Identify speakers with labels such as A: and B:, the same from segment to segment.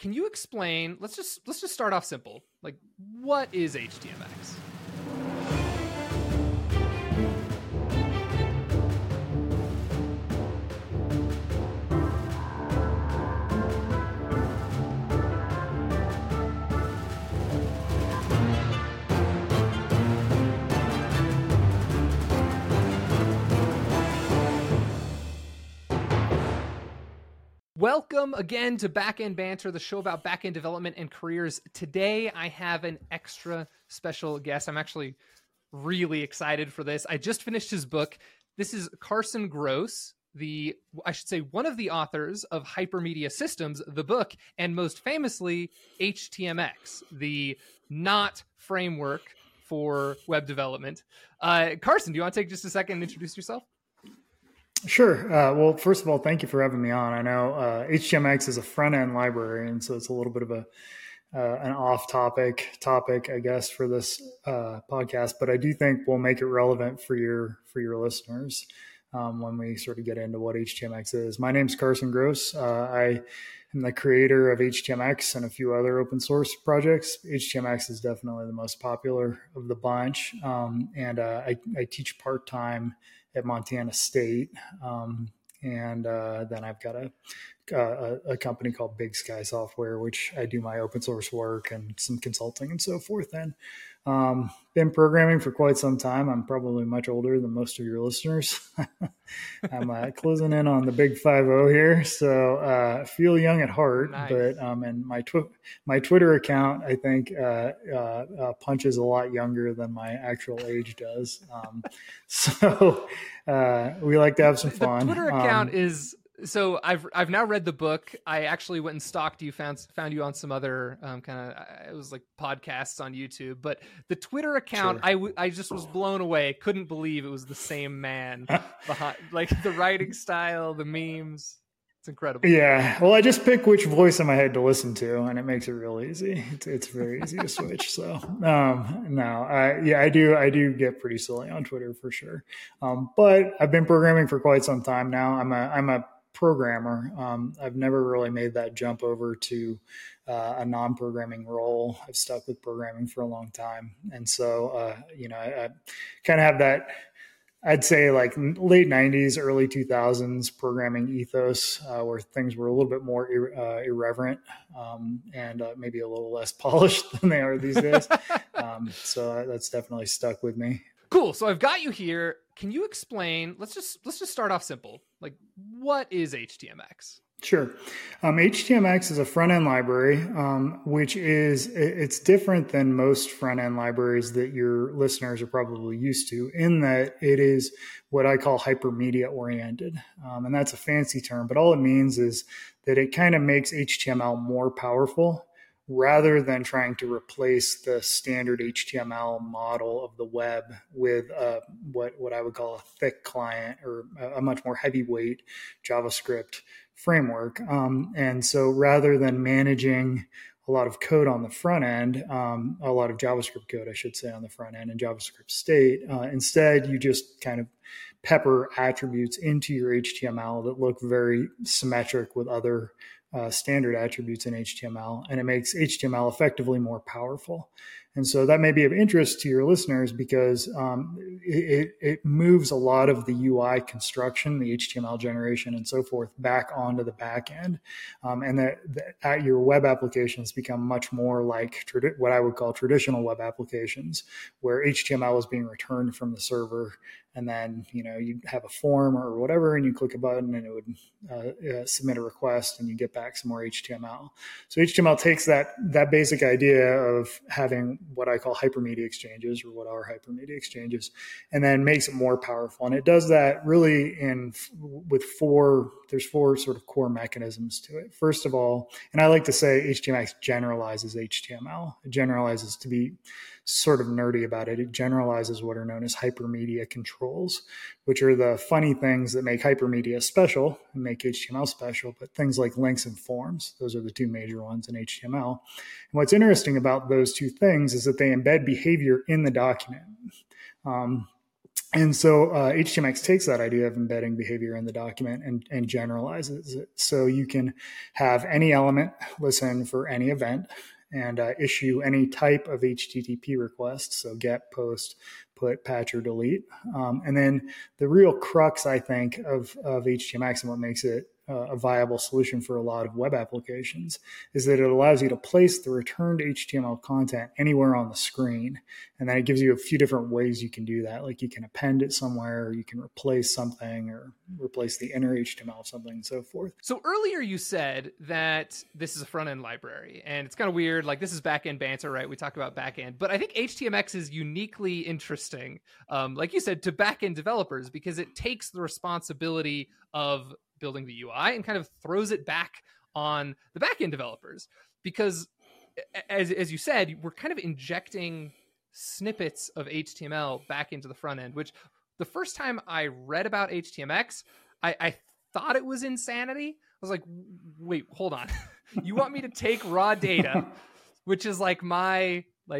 A: can you explain, let's just start off simple. Like, what is HTMX? Welcome again to Backend Banter, the show about backend development and careers. Today, I have an extra special guest. I'm actually really excited for this. I just finished his book. This is Carson Gross, one of the authors of Hypermedia Systems, the book, and most famously, HTMX, the not framework for web development. Carson, do you want to take just a second and introduce yourself?
B: Sure. Well, first of all, thank you for having me on. I know HTMX is a front-end library, and so it's a little bit of an off-topic, I guess, for this podcast. But I do think we'll make it relevant for your listeners when we sort of get into what HTMX is. My name is Carson Gross. I am the creator of HTMX and a few other open source projects. HTMX is definitely the most popular of the bunch, and I teach part-time at Montana State. And then I've got a company called Big Sky Software, which I do my open source work and some consulting and so forth. And been programming for quite some time. I'm probably much older than most of your listeners. I'm closing in on the big 50 here. So feel young at heart, nice. But and my Twitter account, I think, punches a lot younger than my actual age does. So we like to have some fun.
A: The Twitter account is... So I've now read the book. I actually went and stalked you, found you on some other it was like podcasts on YouTube. But the Twitter account, sure. I just was blown away. Couldn't believe it was the same man behind, like the writing style, the memes. It's incredible.
B: Yeah. Well, I just pick which voice in my head to listen to, and it makes it real easy. It's very easy to switch. So I do get pretty silly on Twitter for sure. But I've been programming for quite some time now. I'm a programmer. I've never really made that jump over to a non-programming role. I've stuck with programming for a long time. And so, I kind of have that, I'd say like late 90s, early 2000s programming ethos where things were a little bit more irreverent and maybe a little less polished than they are these days. So that's definitely stuck with me.
A: Cool. So I've got you here. Can you explain, let's just start off simple. Like, what is HTMX?
B: Sure. HTMX is a front-end library, which it's different than most front-end libraries that your listeners are probably used to, in that it is what I call hypermedia oriented. And that's a fancy term, but all it means is that it kind of makes HTML more powerful rather than trying to replace the standard HTML model of the web with what I would call a thick client or a much more heavyweight JavaScript framework. And so rather than managing a lot of code on the front end, a lot of JavaScript code, I should say, on the front end in JavaScript state, instead you just kind of pepper attributes into your HTML that look very symmetric with other standard attributes in HTML, and it makes HTML effectively more powerful. And so that may be of interest to your listeners because it moves a lot of the UI construction, the HTML generation and so forth back onto the back end. And that your web applications become much more like what I would call traditional web applications, where HTML is being returned from the server. And then, you have a form or whatever, and you click a button and it would submit a request and you get back some more HTML. So HTML takes that basic idea of having what I call hypermedia exchanges, or what are hypermedia exchanges, and then makes it more powerful. And it does that really there's four sort of core mechanisms to it. First of all, and I like to say HTMX generalizes HTML. It generalizes, to be sort of nerdy about it, it generalizes what are known as hypermedia controls, which are the funny things that make hypermedia special and make HTML special, but things like links and forms, those are the two major ones in HTML. And what's interesting about those two things is that they embed behavior in the document. And so HTMX takes that idea of embedding behavior in the document and generalizes it. So you can have any element listen for any event and issue any type of HTTP request. So get, post, put, patch, or delete. And then the real crux, I think, of HTMX and what makes it a viable solution for a lot of web applications is that it allows you to place the returned HTML content anywhere on the screen. And then it gives you a few different ways you can do that. Like you can append it somewhere, or you can replace something, or replace the inner HTML of something, and so forth.
A: So earlier you said that this is a front-end library, and it's kind of weird. Like, this is back-end banter, right? We talk about back-end, but I think HTMX is uniquely interesting, like you said, to back-end developers, because it takes the responsibility of building the UI and kind of throws it back on the back-end developers. Because as you said, we're kind of injecting snippets of HTML back into the front end, which the first time I read about HTMX, I thought it was insanity. I was like, wait, hold on. You want me to take raw data, which is like my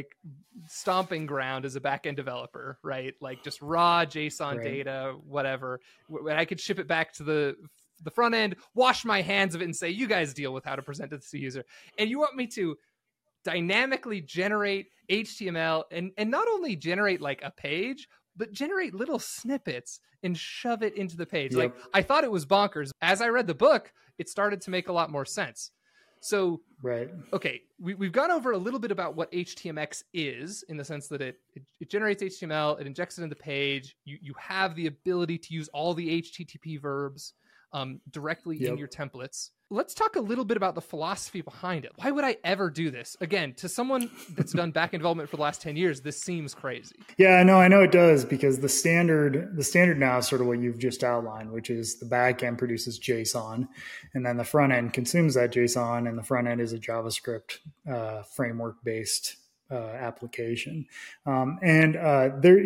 A: stomping ground as a back-end developer, right? Like just raw JSON data, whatever. When I could ship it back to the front end, wash my hands of it and say, you guys deal with how to present it to the user. And you want me to dynamically generate HTML and not only generate like a page, but generate little snippets and shove it into the page. Yep. Like, I thought it was bonkers. As I read the book, it started to make a lot more sense. So, okay, we've gone over a little bit about what HTMX is, in the sense that it generates HTML, it injects it in the page. You have the ability to use all the HTTP verbs directly in your templates. Let's talk a little bit about the philosophy behind it. Why would I ever do this? Again, to someone that's done backend development for the last 10 years, this seems crazy.
B: Yeah, no, I know it does, because the standard now is sort of what you've just outlined, which is the backend produces JSON, and then the front end consumes that JSON, and the front end is a JavaScript framework-based application. And there,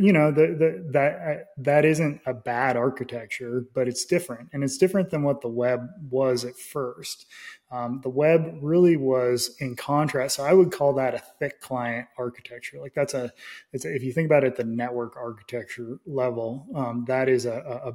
B: that isn't a bad architecture, but it's different. And it's different than what the web was at first. The web really was in contrast. So I would call that a thick client architecture. Like if you think about it at the network architecture level, that is a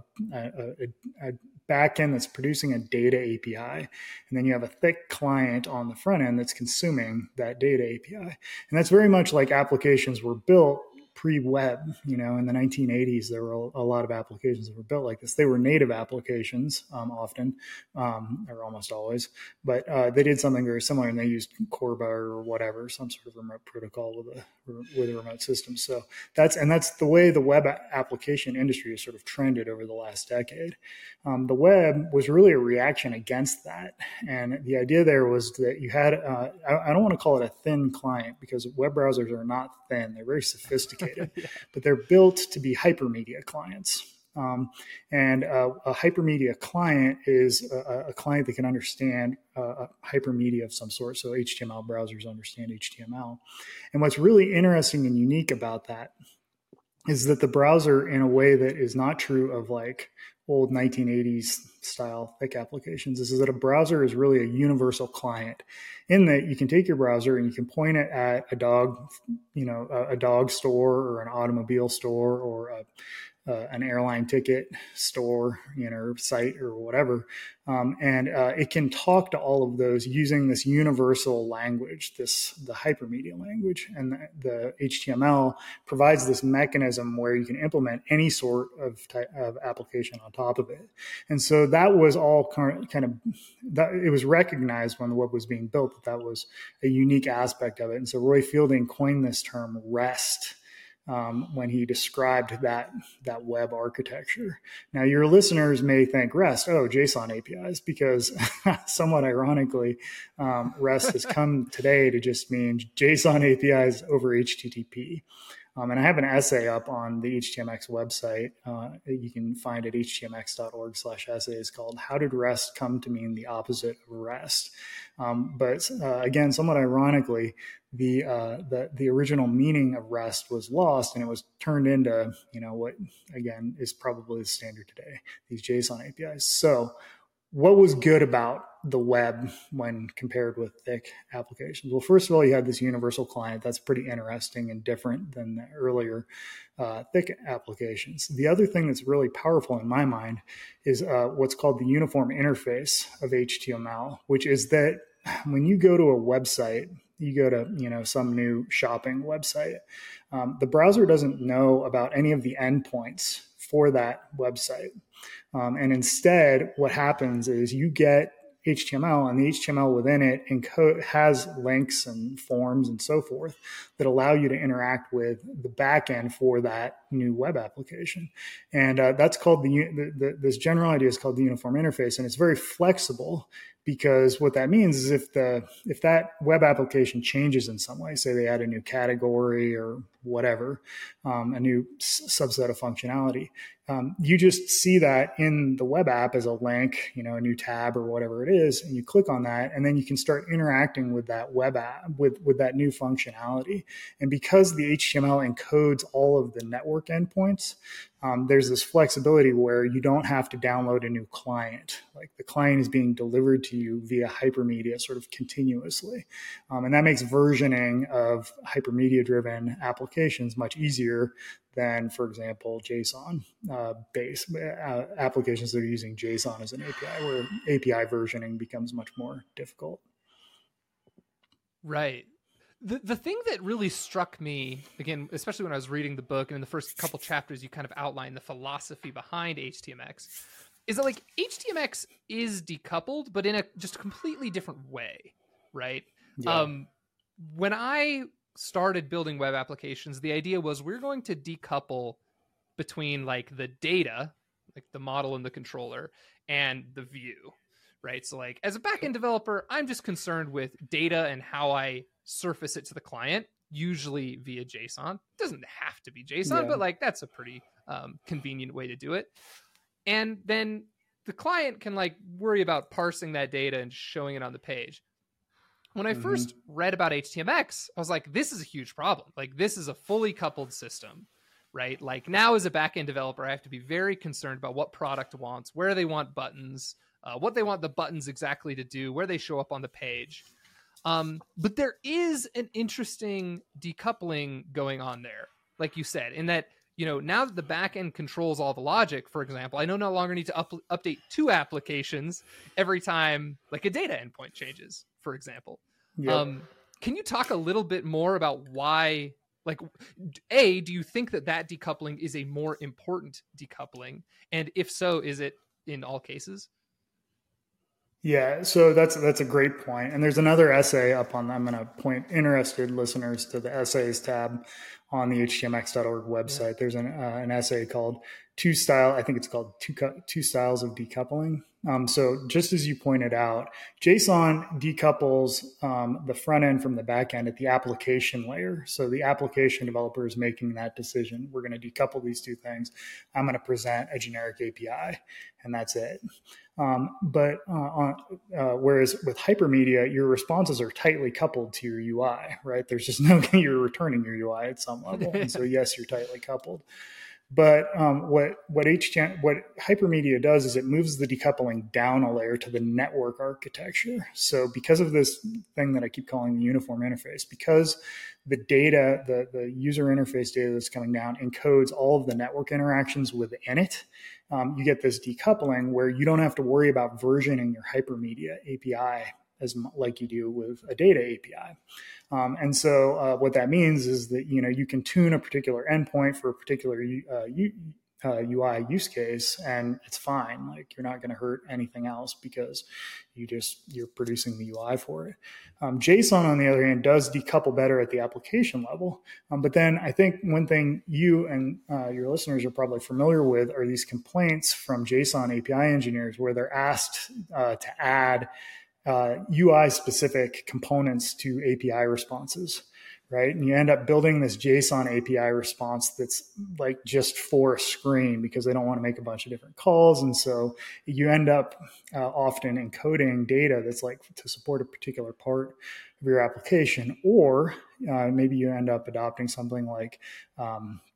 B: backend that's producing a data API. And then you have a thick client on the front end that's consuming that data API. And that's very much like applications were built pre-web. In the 1980s, there were a lot of applications that were built like this. They were native applications often, or almost always, but they did something very similar, and they used Corba or whatever, some sort of remote protocol with a remote system. So that's the way the web application industry has sort of trended over the last decade. The web was really a reaction against that. And the idea there was that you had, I don't want to call it a thin client, because web browsers are not thin. They're very sophisticated. But they're built to be hypermedia clients. And a hypermedia client is a client that can understand hypermedia of some sort. So HTML browsers understand HTML. And what's really interesting and unique about that is that the browser, in a way that is not true of like old 1980s style thick applications, is that a browser is really a universal client, in that you can take your browser and you can point it at a dog store, or an automobile store, or an airline ticket store, site or whatever. And it can talk to all of those using this universal language, the hypermedia language. And the HTML provides this mechanism where you can implement any sort of application on top of it. And so that was all kind of, that it was recognized when the web was being built that was a unique aspect of it. And so Roy Fielding coined this term REST, when he described that web architecture. Now, your listeners may think REST, JSON APIs, because somewhat ironically, REST has come today to just mean JSON APIs over HTTP. And I have an essay up on the HTMX website. You can find it at htmx.org/essays, called "How Did REST Come to Mean the Opposite of REST?" But again, somewhat ironically, the original meaning of REST was lost, and it was turned into what again is probably the standard today, these JSON APIs. So what was good about the web when compared with thick applications? Well, first of all, you had this universal client that's pretty interesting and different than the earlier thick applications. The other thing that's really powerful in my mind is what's called the uniform interface of HTML, which is that when you go to a website, you go to some new shopping website, the browser doesn't know about any of the endpoints for that website. And instead, what happens is you get HTML, and the HTML within it has links and forms and so forth that allow you to interact with the backend for that new web application. And that's called this general idea is called the uniform interface, and it's very flexible. Because what that means is if that web application changes in some way, say they add a new category or whatever, a new subset of functionality, you just see that in the web app as a link, a new tab or whatever it is, and you click on that, and then you can start interacting with that web app with that new functionality. And because the HTML encodes all of the network endpoints, there's this flexibility where you don't have to download a new client. Like the client is being delivered to you via hypermedia sort of continuously. And that makes versioning of hypermedia-driven applications much easier than, for example, JSON-based applications that are using JSON as an API, where API versioning becomes much more difficult.
A: Right. The thing that really struck me, again, especially when I was reading the book, and in the first couple chapters, you kind of outline the philosophy behind HTMX, is that like HTMX is decoupled, but in a just completely different way, right? Yeah. When I started building web applications, the idea was we're going to decouple between like the data, like the model and the controller, and the view, right? So like as a backend developer, I'm just concerned with data and how I surface it to the client, usually via JSON. It doesn't have to be JSON, but like that's a pretty convenient way to do it. And then the client can like worry about parsing that data and showing it on the page. When I first read about HTMX, I was like, this is a huge problem. Like this is a fully coupled system, right? Like now as a backend developer, I have to be very concerned about what product wants, where they want buttons, what they want the buttons exactly to do, where they show up on the page. But there is an interesting decoupling going on there, like you said, in that, now that the backend controls all the logic, for example, I no longer need to update two applications every time like a data endpoint changes, for example. Yep. Can you talk a little bit more about why, like, do you think that decoupling is a more important decoupling? And if so, is it in all cases?
B: Yeah, so that's a great point. And there's another essay up on, I'm going to point interested listeners to the essays tab on the htmx.org website. Yeah. There's an essay called Two Styles of Decoupling. So just as you pointed out, JSON decouples the front end from the back end at the application layer. So the application developer is making that decision. We're going to decouple these two things. I'm going to present a generic API, and that's it. Whereas with hypermedia, your responses are tightly coupled to your UI, right? There's just no way you're returning your UI at some level. And so yes, you're tightly coupled. But what hypermedia does is it moves the decoupling down a layer to the network architecture. So because of this thing that I keep calling the uniform interface, because the data, the user interface data that's coming down encodes all of the network interactions within it, you get this decoupling where you don't have to worry about versioning your hypermedia API like you do with a data API. And so what that means is that, you can tune a particular endpoint for a particular UI use case, and it's fine. Like you're not going to hurt anything else because you're producing the UI for it. JSON, on the other hand, does decouple better at the application level. But then I think one thing you and your listeners are probably familiar with are these complaints from JSON API engineers where they're asked to add UI-specific components to API responses, right? And you end up building this JSON API response that's like just for a screen because they don't want to make a bunch of different calls. And so you end up often encoding data that's like to support a particular part of your application, or maybe you end up adopting something like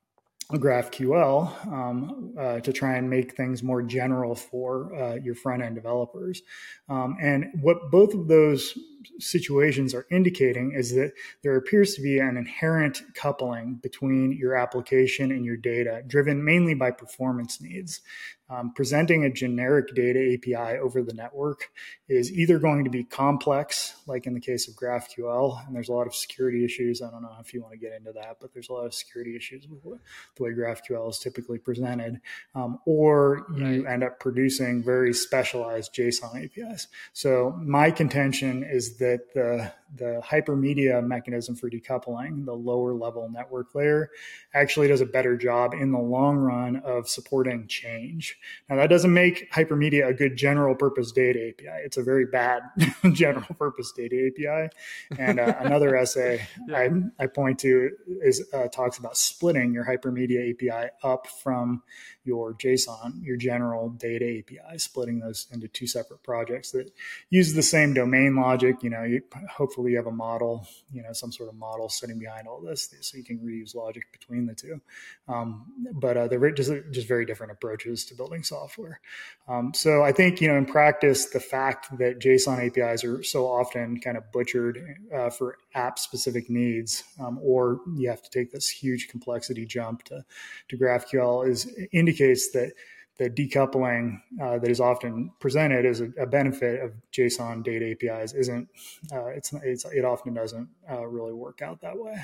B: GraphQL to try and make things more general for your front end developers. And what both of those situations are indicating is that there appears to be an inherent coupling between your application and your data, driven mainly by performance needs. Presenting a generic data API over the network is either going to be complex, like in the case of GraphQL, and there's a lot of security issues. I don't know if you want to get into that, but there's a lot of security issues with the way GraphQL is typically presented, or you end up producing very specialized JSON APIs. So my contention is that the hypermedia mechanism for decoupling, the lower level network layer, actually does a better job in the long run of supporting change. Now, that doesn't make hypermedia a good general purpose data API. It's a very bad general purpose data API. And another essay I point to is talks about splitting your hypermedia API up from your JSON, your general data API, splitting those into two separate projects that use the same domain logic. Hopefully you have a model, some sort of model sitting behind all this, so you can reuse logic between the two. But they're just very different approaches to building software. So I think, in practice, the fact that JSON APIs are so often kind of butchered for app-specific needs, or you have to take this huge complexity jump to GraphQL indicates that the decoupling that is often presented as a benefit of JSON data APIs it often doesn't really work out that way.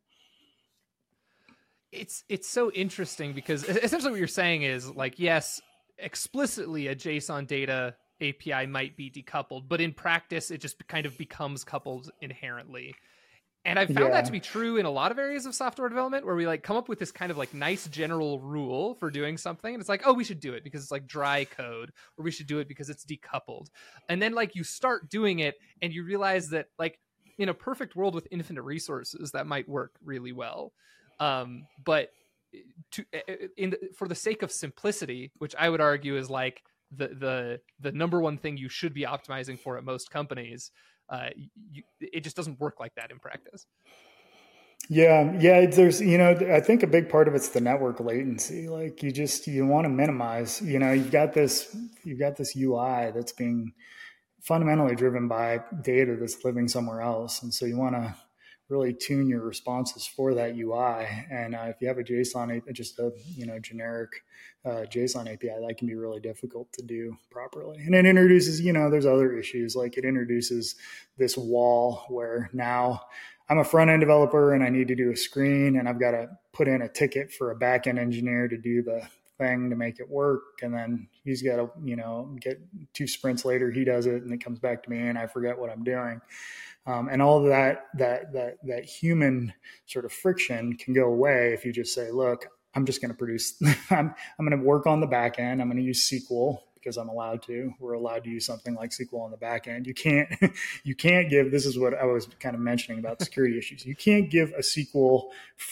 A: It's so interesting because essentially what you're saying is, like, yes, explicitly a JSON data API might be decoupled, but in practice it just kind of becomes coupled inherently. And I've found that to be true in a lot of areas of software development, where we come up with this kind of nice general rule for doing something. And it's like, oh, we should do it because it's dry code, or we should do it because it's decoupled. And then you start doing it and you realize that in a perfect world with infinite resources, that might work really well. But for the sake of simplicity, which I would argue is the number one thing you should be optimizing for at most companies, it just doesn't work like that in practice.
B: Yeah. There's, I think a big part of it's the network latency. You want to minimize, you've got this UI that's being fundamentally driven by data that's living somewhere else. And so you want to really tune your responses for that UI. And if you have a JSON, just a generic JSON API, that can be really difficult to do properly. And it introduces, there's other issues. It introduces this wall where now I'm a front end developer and I need to do a screen, and I've got to put in a ticket for a back end engineer to do the thing to make it work. And then he's got to, get 2 sprints later, he does it, and it comes back to me and I forget what I'm doing. And all of that human sort of friction can go away if you just say, look, I'm just going to produce, I'm going to work on the back end. I'm going to use SQL because I'm allowed to. We're allowed to use something like SQL on the back end. You can't give, this is what I was kind of mentioning about security issues. You can't give SQL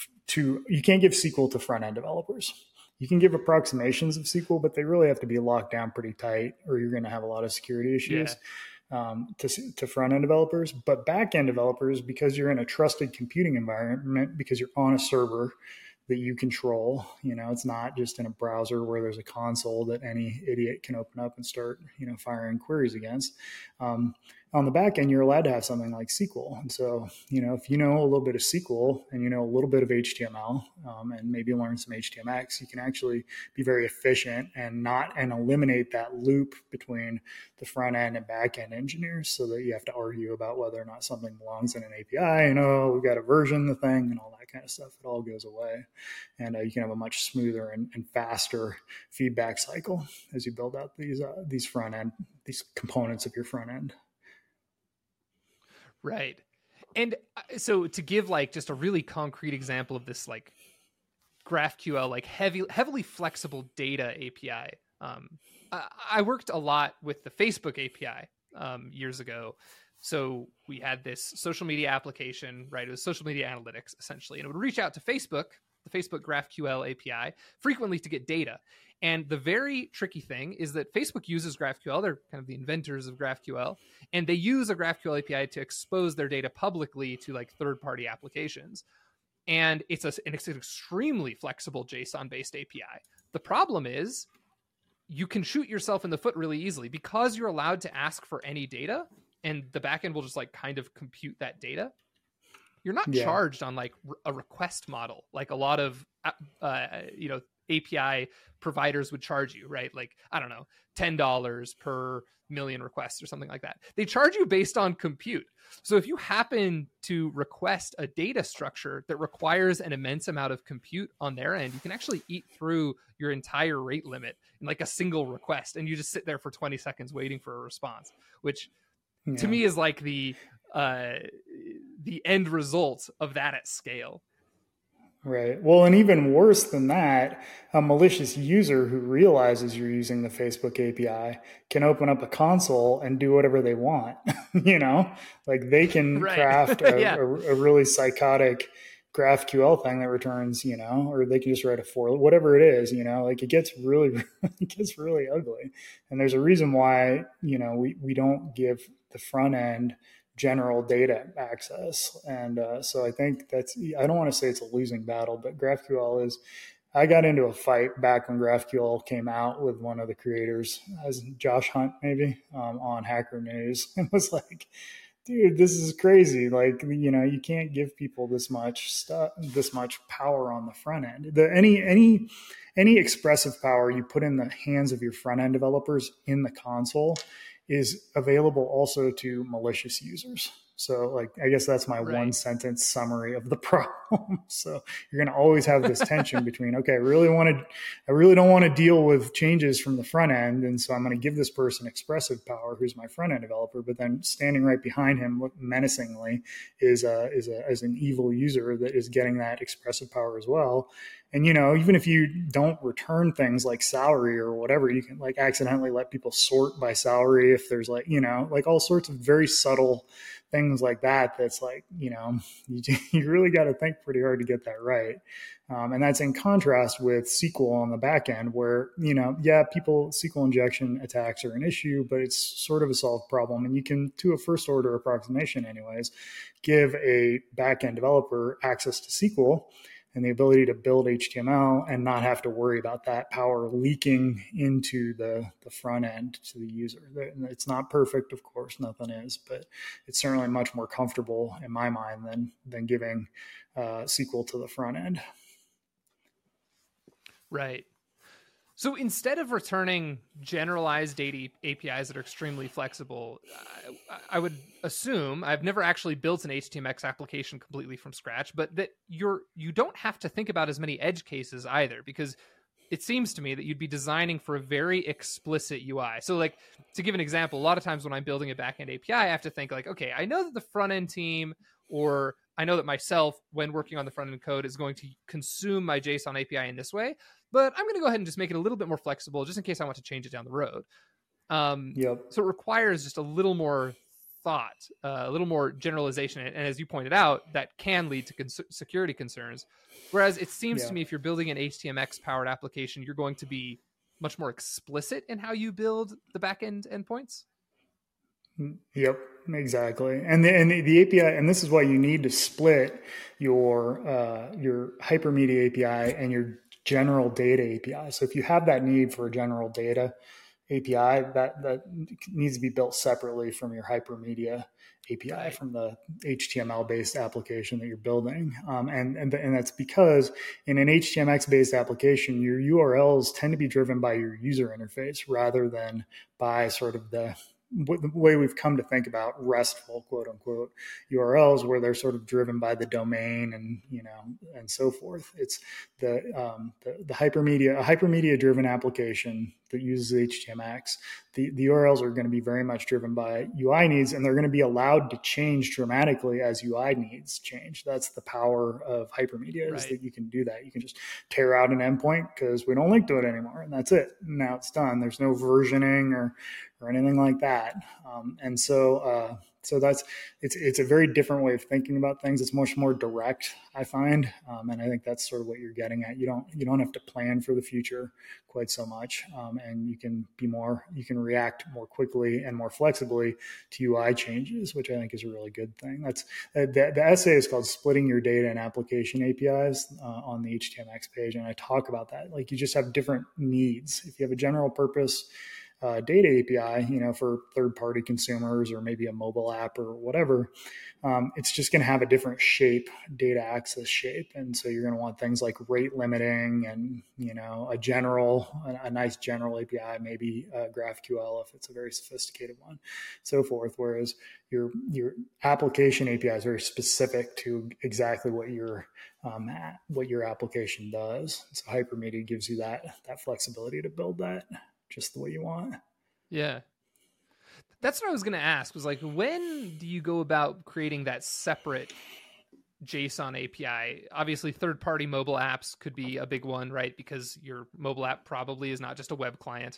B: to front end developers. You can give approximations of SQL, but they really have to be locked down pretty tight, or you're going to have a lot of security issues. Yeah. To front-end developers. But back-end developers, because you're in a trusted computing environment, because you're on a server that you control, it's not just in a browser where there's a console that any idiot can open up and start, firing queries against. On the back end, you're allowed to have something like SQL. And so, if you know a little bit of SQL and a little bit of HTML, and maybe learn some HTMX, you can actually be very efficient and eliminate that loop between the front end and back end engineers, so that you have to argue about whether or not something belongs in an API. We've got to version the thing and all that kind of stuff. It all goes away, and you can have a much smoother and faster feedback cycle as you build out these front end, these components of your front end.
A: Right. And so to give just a really concrete example of this, GraphQL, heavily flexible data API. I worked a lot with the Facebook API years ago. So we had this social media application, right? It was social media analytics essentially, and it would reach out to Facebook, the Facebook GraphQL API, frequently to get data. And the very tricky thing is that Facebook uses GraphQL. They're kind of the inventors of GraphQL, and they use a GraphQL API to expose their data publicly to third-party applications. and it's an extremely flexible JSON-based API. The problem is you can shoot yourself in the foot really easily because you're allowed to ask for any data, and the backend will just like kind of compute that data. You're not charged on like a request model, like a lot of API providers would charge you, right? Like, I don't know, $10 per million requests or something like that. They charge you based on compute. So if you happen to request a data structure that requires an immense amount of compute on their end, you can actually eat through your entire rate limit in like a single request, and you just sit there for 20 seconds waiting for a response, which to me is like the end result of that at scale.
B: Right. Well, and even worse than that, a malicious user who realizes you're using the Facebook API can open up a console and do whatever they want. Like they can craft a really psychotic GraphQL thing that returns, or they can just write a for whatever it is, like it gets really ugly. And there's a reason why, we don't give the front end general data access. And so I think I don't want to say it's a losing battle, but GraphQL is, I got into a fight back when GraphQL came out with one of the creators, as Josh Hunt, maybe, on Hacker News. It was like, dude, this is crazy. Like, you can't give people this much stuff, this much power on the front end. Any expressive power you put in the hands of your front end developers in the console is available also to malicious users. So like, I guess that's my one sentence summary of the problem. So you're going to always have this tension between, okay, I really don't want to deal with changes from the front end. And so I'm going to give this person expressive power, who's my front end developer, but then standing right behind him menacingly is an evil user that is getting that expressive power as well. And, even if you don't return things like salary or whatever, you can like accidentally let people sort by salary if there's like, like all sorts of very subtle things like that. That's like, you really got to think pretty hard to get that right. And that's in contrast with SQL on the back end where, SQL injection attacks are an issue, but it's sort of a solved problem. And you can, to a first order approximation anyways, give a back-end developer access to SQL and the ability to build HTML and not have to worry about that power leaking into the front end to the user. It's not perfect, of course, nothing is, but it's certainly much more comfortable in my mind than giving SQL to the front end.
A: Right. So instead of returning generalized data APIs that are extremely flexible, I would assume, I've never actually built an HTMX application completely from scratch, but that you don't have to think about as many edge cases either, because it seems to me that you'd be designing for a very explicit UI. So like, to give an example, a lot of times when I'm building a backend API, I have to think like, okay, I know that the front end team, or I know that myself, when working on the front end code, is going to consume my JSON API in this way, but I'm going to go ahead and just make it a little bit more flexible just in case I want to change it down the road. So it requires just a little more thought, a little more generalization. And as you pointed out, that can lead to security concerns. Whereas it seems to me if you're building an HTMX powered application, you're going to be much more explicit in how you build the backend endpoints.
B: Yep, exactly. And the API, and this is why you need to split your hypermedia API and your general data API. So if you have that need for a general data API, that needs to be built separately from your hypermedia API, from the HTML based application that you're building. And that's because in an HTMX based application, your URLs tend to be driven by your user interface rather than by sort of the way we've come to think about RESTful, quote unquote, URLs, where they're sort of driven by the domain and, and so forth. It's the hypermedia, a hypermedia driven application that uses HTMX. The URLs are going to be very much driven by UI needs, and they're going to be allowed to change dramatically as UI needs change. That's the power of hypermedia, is that you can do that. You can just tear out an endpoint because we don't link to it anymore, and that's it. Now it's done. There's no versioning or anything like that. And so So it's a very different way of thinking about things. It's much more direct, I find, and I think that's sort of what you're getting at. You don't have to plan for the future quite so much, and you can react more quickly and more flexibly to UI changes, which I think is a really good thing. That's the essay is called "Splitting Your Data and Application APIs" on the HTMX page, and I talk about that. Like, you just have different needs. If you have a general purpose data API, for third-party consumers or maybe a mobile app or whatever, it's just going to have a different shape, data access shape. And so you're going to want things like rate limiting and, a nice general API, maybe GraphQL if it's a very sophisticated one, so forth. Whereas your application API is very specific to exactly what your application does. So Hypermedia gives you that flexibility to build that just the way you want.
A: Yeah. That's what I was going to ask, was like, when do you go about creating that separate JSON API? Obviously, third-party mobile apps could be a big one, right? Because your mobile app probably is not just a web client.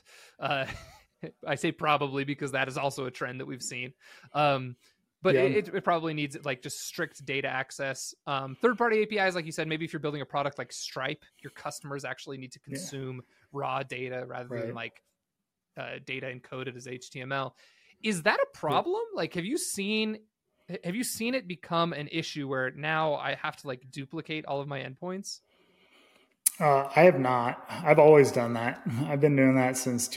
A: I say probably because that is also a trend that we've seen. But yeah, it probably needs like just strict data access. Third-party APIs, like you said, maybe if you're building a product like Stripe, your customers actually need to consume raw data rather than like data encoded as HTML. Is that a problem? Yeah. Like, have you seen it become an issue where now I have to like duplicate all of my endpoints?
B: I have not. I've always done that. I've been doing that since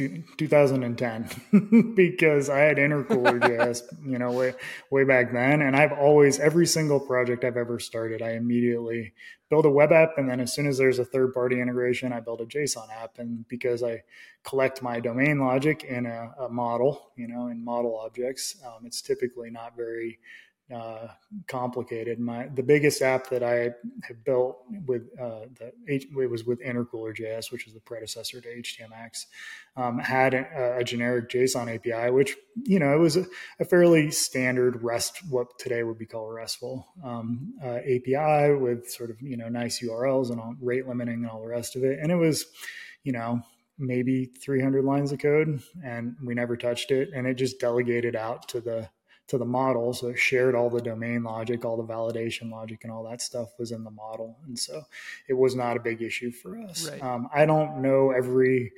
B: 2010 because I had Intercooler.js, way back then. And I've always, every single project I've ever started, I immediately build a web app. And then as soon as there's a third-party integration, I build a JSON app. And because I collect my domain logic in a model, in model objects, it's typically not very complicated. The biggest app that I have built with it was with Intercooler.js, which is the predecessor to HTMX, had a generic JSON API, which it was a fairly standard REST, what today would be called RESTful API with sort of nice URLs and all, rate limiting and all the rest of it, and it was maybe 300 lines of code, and we never touched it, and it just delegated out to the model. So it shared all the domain logic, all the validation logic, and all that stuff was in the model. And so it was not a big issue for us. Right. I don't know every,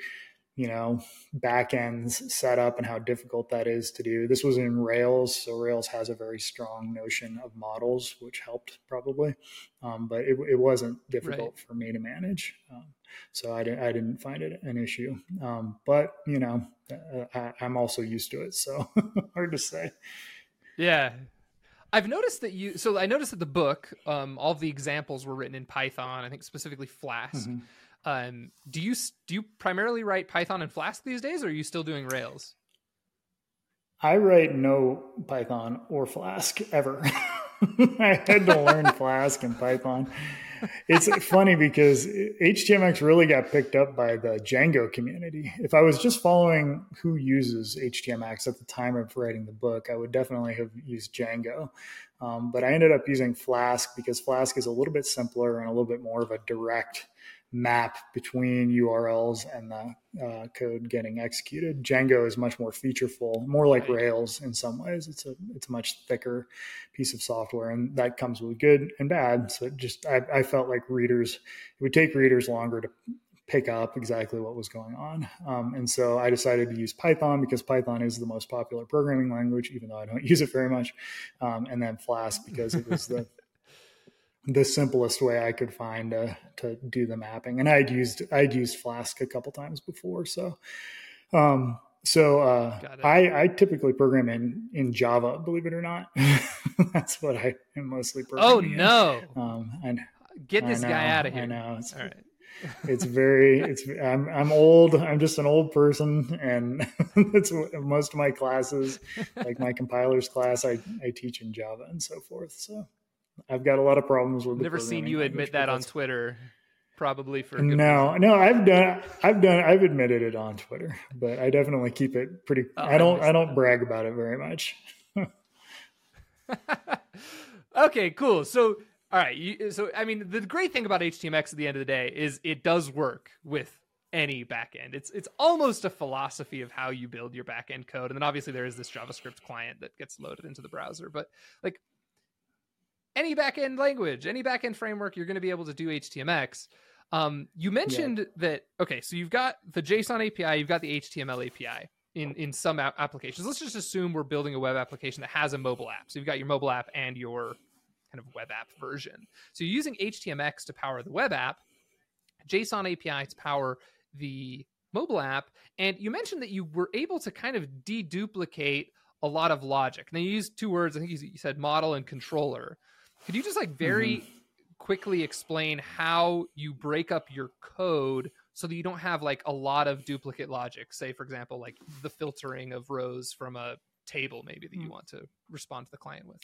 B: backends setup and how difficult that is to do. This was in Rails. So Rails has a very strong notion of models, which helped probably. But it wasn't difficult for me to manage. So I didn't find it an issue. But, I'm also used to it. So hard to say.
A: Yeah. I've noticed that I noticed that the book, all of the examples were written in Python, I think specifically Flask. Mm-hmm. Do you primarily write Python and Flask these days, or are you still doing Rails?
B: I write no Python or Flask ever. I had to learn Flask and Python. It's funny because HTMX really got picked up by the Django community. If I was just following who uses HTMX at the time of writing the book, I would definitely have used Django. But I ended up using Flask because Flask is a little bit simpler and a little bit more of a direct map between URLs and the code getting executed. Django is much more featureful, more like Rails in some ways. It's a much thicker piece of software, and that comes with good and bad. So I felt like it would take readers longer to pick up exactly what was going on. And so I decided to use Python because Python is the most popular programming language, even though I don't use it very much. And then Flask because it was the simplest way I could find to do the mapping. And I'd used Flask a couple times before. So I typically program in Java, believe it or not. That's what I am mostly programming.
A: Oh no. Get this guy out of here.
B: I know.
A: All right.
B: I'm old. I'm just an old person. And that's most of my classes, like my compilers class, I teach in Java and so forth. So I've got a lot of problems with.
A: Never seen you admit that on Twitter. Probably for
B: no. I've admitted it on Twitter, but I definitely keep it pretty. I don't brag about it very much.
A: Okay, cool. So, all right. The great thing about HTMX at the end of the day is it does work with any backend. It's almost a philosophy of how you build your backend code. And then obviously there is this JavaScript client that gets loaded into the browser. But like any backend language, any backend framework, you're going to be able to do HTMX. You mentioned that, okay, so you've got the JSON API, you've got the HTML API in some applications. Let's just assume we're building a web application that has a mobile app. So you've got your mobile app and your kind of web app version. So you're using HTMX to power the web app, JSON API to power the mobile app. And you mentioned that you were able to kind of deduplicate a lot of logic. Now you used two words, I think you said model and controller. Could you just like very quickly explain how you break up your code so that you don't have like a lot of duplicate logic? Say, for example, like the filtering of rows from a table maybe that you want to respond to the client with.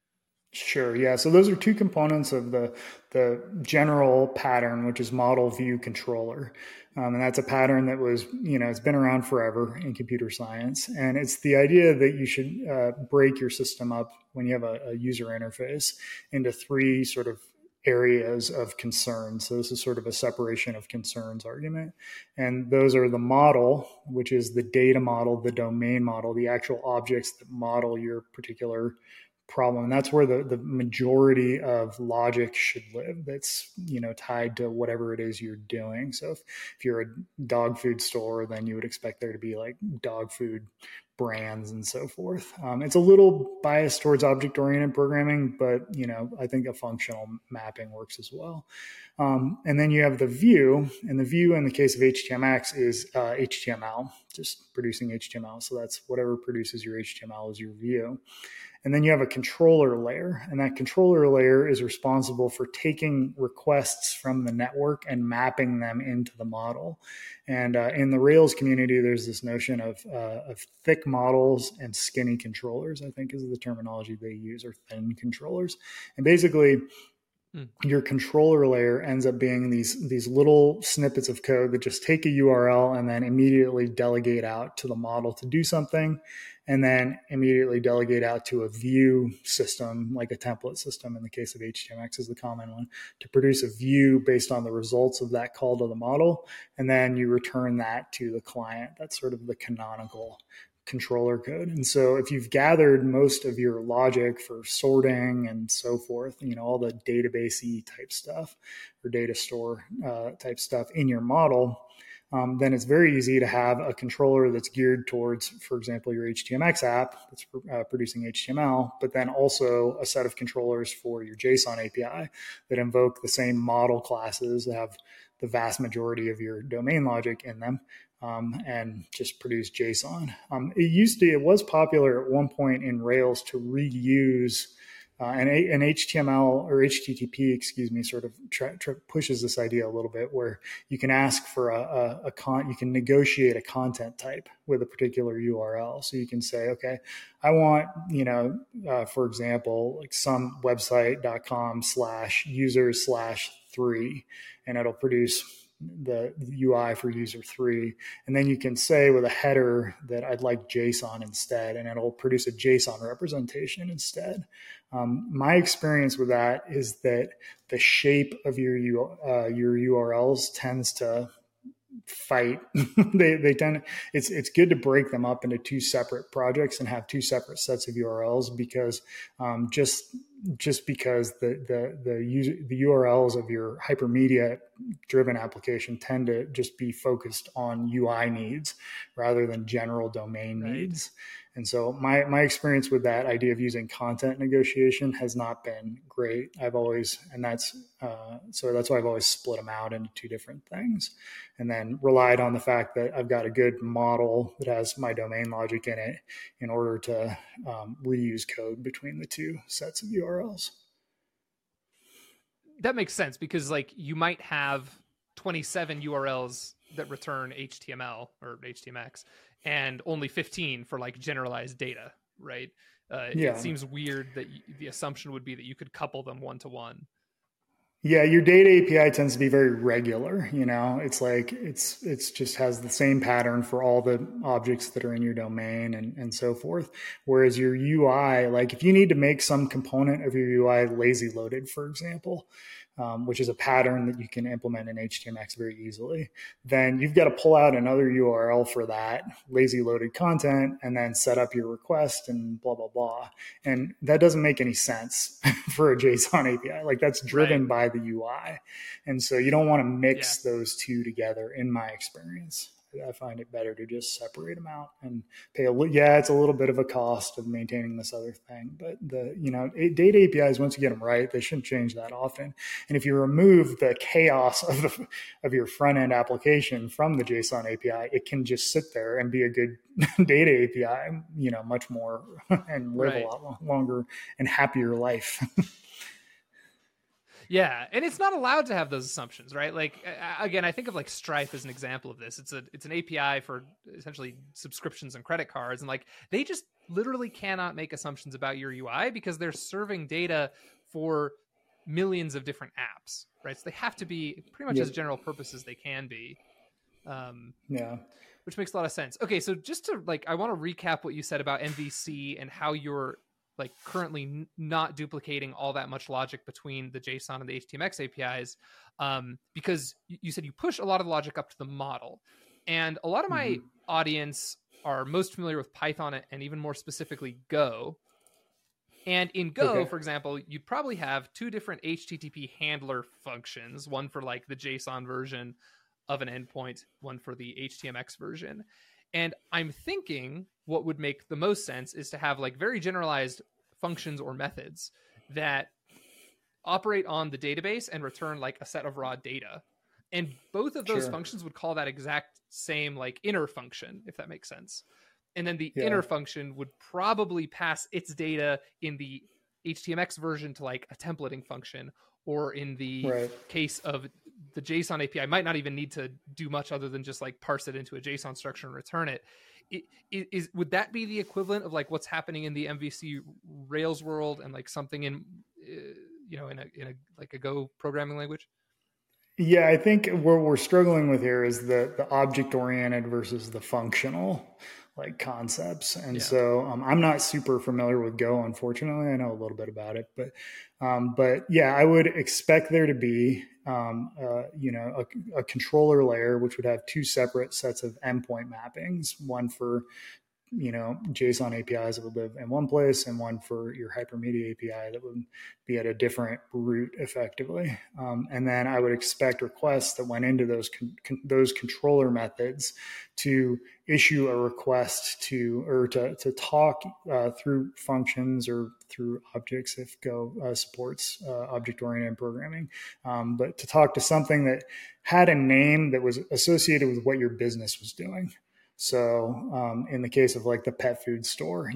B: Sure. Yeah. So those are two components of the general pattern, which is model, view, controller. And that's a pattern that was, it's been around forever in computer science. And it's the idea that you should break your system up when you have a user interface into three sort of areas of concern. So this is sort of a separation of concerns argument. And those are the model, which is the data model, the domain model, the actual objects that model your particular problem. And that's where the majority of logic should live. That's, tied to whatever it is you're doing. So if you're a dog food store, then you would expect there to be like dog food brands and so forth. It's a little biased towards object-oriented programming, but, I think a functional mapping works as well. And then you have the view, and the view in the case of HTMX is HTML, just producing HTML. So that's whatever produces your HTML is your view. And then you have a controller layer, and that controller layer is responsible for taking requests from the network and mapping them into the model. And in the Rails community, there's this notion of thick models and skinny controllers, I think is the terminology they use, or thin controllers. And basically, your controller layer ends up being these little snippets of code that just take a URL and then immediately delegate out to the model to do something, and then immediately delegate out to a view system, like a template system in the case of HTMX is the common one, to produce a view based on the results of that call to the model. And then you return that to the client. That's sort of the canonical controller code. And so if you've gathered most of your logic for sorting and so forth, all the database-y type stuff or data store type stuff in your model, then it's very easy to have a controller that's geared towards, for example, your HTMX app that's producing HTML, but then also a set of controllers for your JSON API that invoke the same model classes that have the vast majority of your domain logic in them. And just produce JSON. It was popular at one point in Rails to reuse an HTML or HTTP, sort of pushes this idea a little bit, where you can ask for you can negotiate a content type with a particular URL. So you can say, okay, I want, for example, like some website.com/users/3, and it'll produce the UI for user 3. And then you can say with a header that I'd like JSON instead, and it'll produce a JSON representation instead. My experience with that is that the shape of your URLs tends to fight. they tend. It's good to break them up into two separate projects and have two separate sets of URLs, because just because the URLs of your hypermedia driven application tend to just be focused on UI needs rather than general domain needs. And so my experience with that idea of using content negotiation has not been great. That's why I've always split them out into two different things, and then relied on the fact that I've got a good model that has my domain logic in it in order to reuse code between the two sets of URLs.
A: That makes sense, because like you might have 27 URLs that return HTML or HTMX, and only 15 for like generalized data, right? It seems weird that the assumption would be that you could couple them one-to-one.
B: Yeah, your data API tends to be very regular. It's like it's just has the same pattern for all the objects that are in your domain and so forth. Whereas your UI, like if you need to make some component of your UI lazy loaded, for example, which is a pattern that you can implement in HTMX very easily. Then you've got to pull out another URL for that lazy loaded content and then set up your request and blah, blah, blah. And that doesn't make any sense for a JSON API. Like that's driven by the UI. And so you don't want to mix those two together in my experience. I find it better to just separate them out and pay it's a little bit of a cost of maintaining this other thing, but data APIs, once you get them right, they shouldn't change that often. And if you remove the chaos of your front end application from the JSON API, it can just sit there and be a good data API, much more and live a lot longer and happier life.
A: Yeah, and it's not allowed to have those assumptions, right? Like, again, I think of like Stripe as an example of this. It's an API for essentially subscriptions and credit cards, and like they just literally cannot make assumptions about your UI because they're serving data for millions of different apps, right? So they have to be pretty much as general purpose as they can be. Which makes a lot of sense. Okay, so just to I want to recap what you said about MVC and how you're like currently not duplicating all that much logic between the JSON and the HTMX APIs, because you said you push a lot of the logic up to the model. And a lot of my audience are most familiar with Python and even more specifically Go. And in Go, for example, you'd probably have two different HTTP handler functions, one for like the JSON version of an endpoint, one for the HTMX version. And I'm thinking what would make the most sense is to have like very generalized functions or methods that operate on the database and return like a set of raw data. And both of those functions would call that exact same like inner function, if that makes sense. And then the inner function would probably pass its data in the HTMX version to like a templating function, or in the case of the JSON API, might not even need to do much other than just like parse it into a JSON structure and return it. Would that be the equivalent of like what's happening in the MVC Rails world and like something in a Go programming language?
B: Yeah, I think what we're struggling with here is the object oriented versus the functional like concepts. And so I'm not super familiar with Go, unfortunately. I know a little bit about it, but yeah, I would expect there to be, a controller layer, which would have two separate sets of endpoint mappings, one for JSON APIs that would live in one place and one for your hypermedia API that would be at a different route effectively. And then I would expect requests that went into those controller methods to issue a request to talk through functions or through objects if Go supports object-oriented programming, but to talk to something that had a name that was associated with what your business was doing. So in the case of like the pet food store,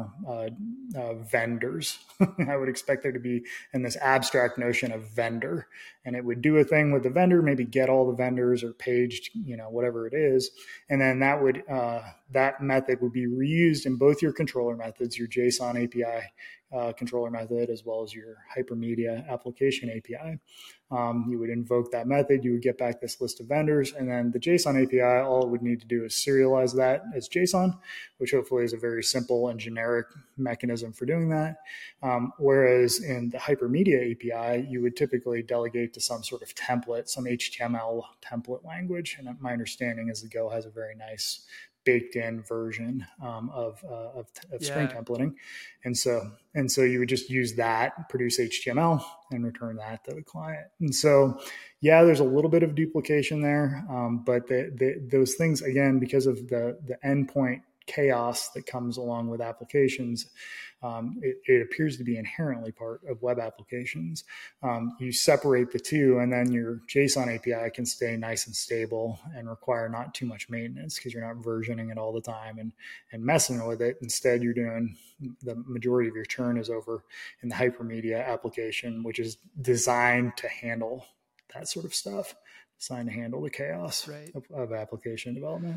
B: vendors, I would expect there to be in this abstract notion of vendor, and it would do a thing with the vendor, maybe get all the vendors or paged, whatever it is. And then that method would be reused in both your controller methods, your JSON API controller method, as well as your hypermedia application API. You would invoke that method, you would get back this list of vendors, and then the JSON API, all it would need to do is serialize that as JSON, which hopefully is a very simple and generic mechanism for doing that. Whereas in the hypermedia API, you would typically delegate to some sort of template, some HTML template language. And my understanding is that Go has a very nice baked-in version of string templating, and so you would just use that, produce HTML, and return that to the client. And so, there's a little bit of duplication there, but those things, again, because of the endpoint chaos that comes along with applications, it appears to be inherently part of web applications. You separate the two, and then your JSON API can stay nice and stable and require not too much maintenance because you're not versioning it all the time and messing with it. Instead, you're doing the majority of your churn is over in the hypermedia application, which is designed to handle that sort of stuff, designed to handle the chaos of application development.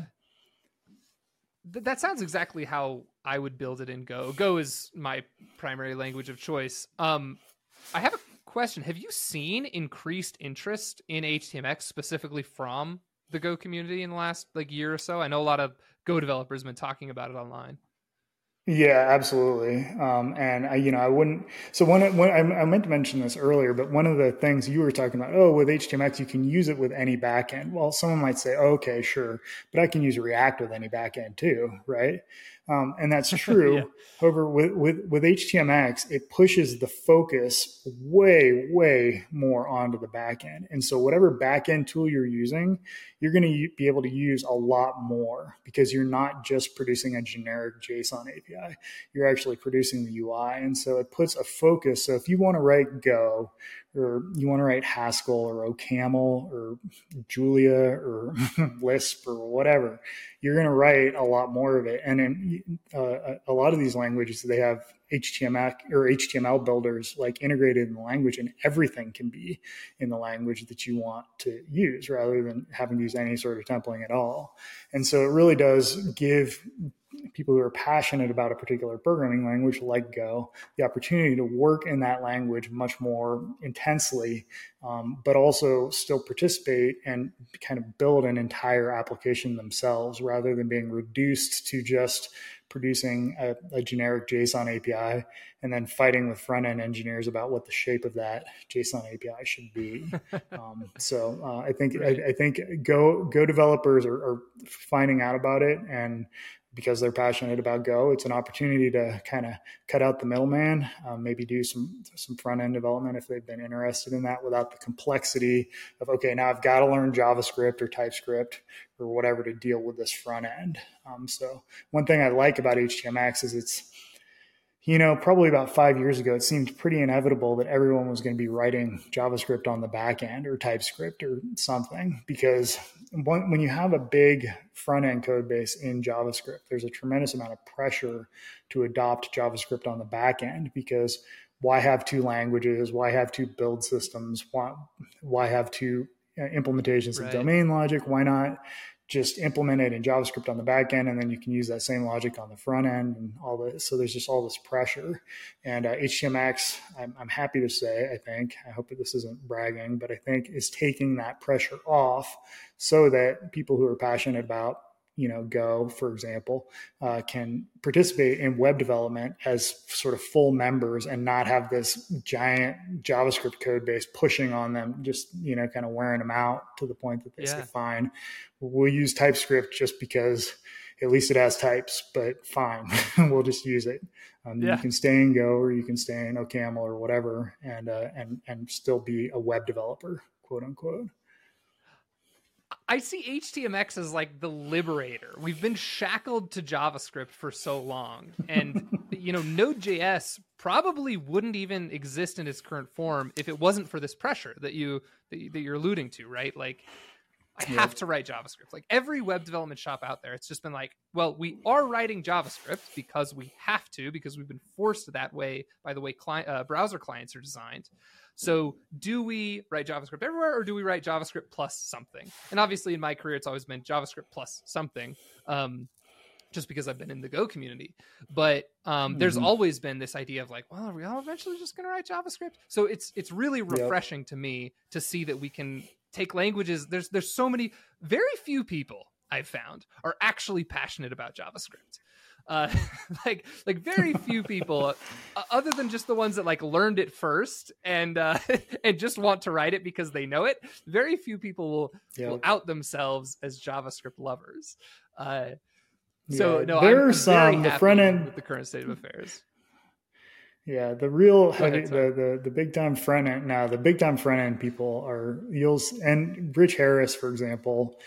A: That sounds exactly how I would build it in Go. Go is my primary language of choice. I have a question. Have you seen increased interest in HTMX specifically from the Go community in the last year or so? I know a lot of Go developers have been talking about it online.
B: Yeah, absolutely. And I wouldn't. So when I meant to mention this earlier, but one of the things you were talking about, oh, with HTMX, you can use it with any backend. Well, someone might say, oh, okay, sure, but I can use React with any backend too, right? And that's
A: Yeah.
B: true. However, with HTMX, it pushes the focus way more onto the backend. And so whatever backend tool you're using, you're going to be able to use a lot more because you're not just producing a generic JSON API. You're actually producing the UI. And so it puts a focus. So if you want to write Go, or you want to write Haskell or OCaml or Julia or Lisp or whatever, you're going to write a lot more of it. And in a lot of these languages, they have HTML builders like integrated in the language, and everything can be in the language that you want to use rather than having to use any sort of templating at all. And so it really does give people who are passionate about a particular programming language like Go the opportunity to work in that language much more intensely, but also still participate and kind of build an entire application themselves rather than being reduced to just producing a generic JSON API and then fighting with front end engineers about what the shape of that JSON API should be. I think
A: Right.
B: I think Go developers are finding out about it, and because they're passionate about Go, it's an opportunity to kind of cut out the middleman, maybe do some front end development if they've been interested in that without the complexity of, okay, now I've got to learn JavaScript or TypeScript or whatever to deal with this front end. So one thing I like about HTMX is it's, probably about 5 years ago, it seemed pretty inevitable that everyone was going to be writing JavaScript on the back end or TypeScript or something, because when you have a big front end code base in JavaScript, there's a tremendous amount of pressure to adopt JavaScript on the back end, because why have two languages? Why have two build systems? Why have two implementations of
A: Right.
B: domain logic? Why not just implement it in JavaScript on the back end, and then you can use that same logic on the front end and all this. So there's just all this pressure. And HTMX, I'm happy to say, I hope that this isn't bragging, but I think is taking that pressure off so that people who are passionate about Go, for example, can participate in web development as sort of full members and not have this giant JavaScript code base pushing on them, just, kind of wearing them out to the point that they say, fine, we'll use TypeScript just because at least it has types, but fine, we'll just use it. You can stay in Go or you can stay in OCaml or whatever, and still be a web developer, quote unquote.
A: I see HTMX as like the liberator. We've been shackled to JavaScript for so long. And, Node.js probably wouldn't even exist in its current form if it wasn't for this pressure that you're alluding to, right? Like, I have to write JavaScript. Like every web development shop out there, it's just been like, well, we are writing JavaScript because we have to, because we've been forced that way by the way browser clients are designed. So do we write JavaScript everywhere, or do we write JavaScript plus something? And obviously in my career, it's always been JavaScript plus something, just because I've been in the Go community. But there's always been this idea of like, well, are we all eventually just going to write JavaScript? So it's really refreshing to me to see that we can take languages. There's so many, very few people I've found are actually passionate about JavaScript. Like very few people, other than just the ones that like learned it first and and just want to write it because they know it. Very few people will out themselves as JavaScript lovers. So no, I'm very happy the front end with the current state of affairs.
B: Yeah, the real heavy, the big time front end. Now, the big time front end people are and Rich Harris, for example,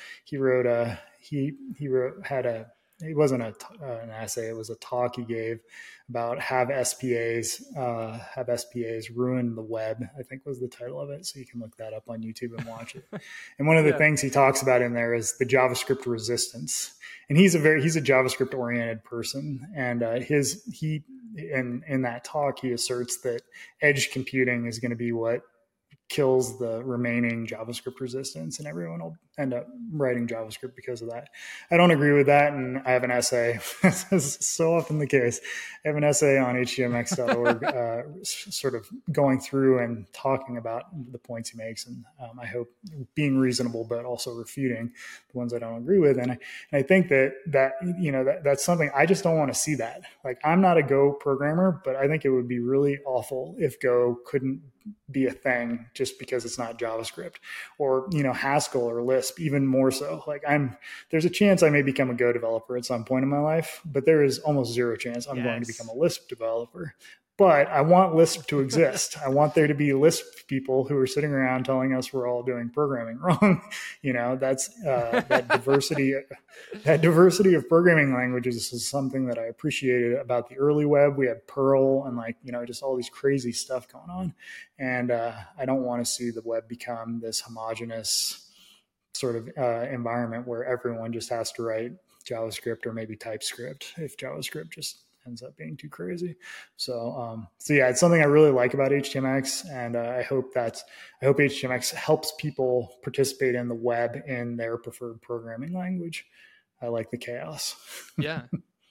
B: it wasn't an essay, it was a talk he gave about have SPAs ruin the web, I think was the title of it. So you can look that up on YouTube and watch it. And one of the things he talks about in there is the JavaScript resistance. And he's a JavaScript oriented person. And in that talk, he asserts that edge computing is going to be what kills the remaining JavaScript resistance, and everyone will end up writing JavaScript because of that. I don't agree with that, and I have an essay. This is so often the case. I have an essay on htmx.org sort of going through and talking about the points he makes, and I hope being reasonable but also refuting the ones I don't agree with. And I think that's something I just don't want to see that. Like, I'm not a Go programmer, but I think it would be really awful if Go couldn't be a thing just because it's not JavaScript, or Haskell or Lisp, even more so. Like, there's a chance I may become a Go developer at some point in my life, but there is almost zero chance I'm going to become a Lisp developer. But I want Lisp to exist. I want there to be Lisp people who are sitting around telling us we're all doing programming wrong. That's that diversity. That diversity of programming languages is something that I appreciated about the early web. We had Perl and just all these crazy stuff going on. And I don't want to see the web become this homogenous sort of environment where everyone just has to write JavaScript or maybe TypeScript if JavaScript just ends up being too crazy. So yeah, it's something I really like about HTMX, and I hope HTMX helps people participate in the web in their preferred programming language. I like the chaos.
A: Yeah.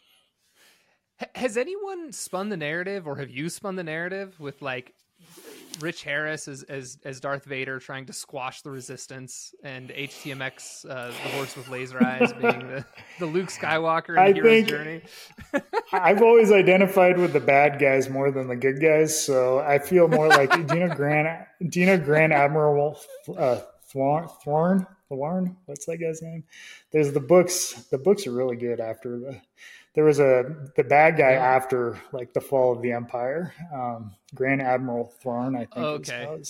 A: Has anyone spun the narrative, or have you spun the narrative with Rich Harris as Darth Vader trying to squash the resistance, and HTMX, the horse with laser eyes, being the Luke Skywalker in Hero's Journey?
B: I've always identified with the bad guys more than the good guys, so I feel more like Grand Admiral Thorn. What's that guy's name? There's the books. The books are really good. There was the bad guy after the fall of the Empire. Grand Admiral Thorn, I think. Okay.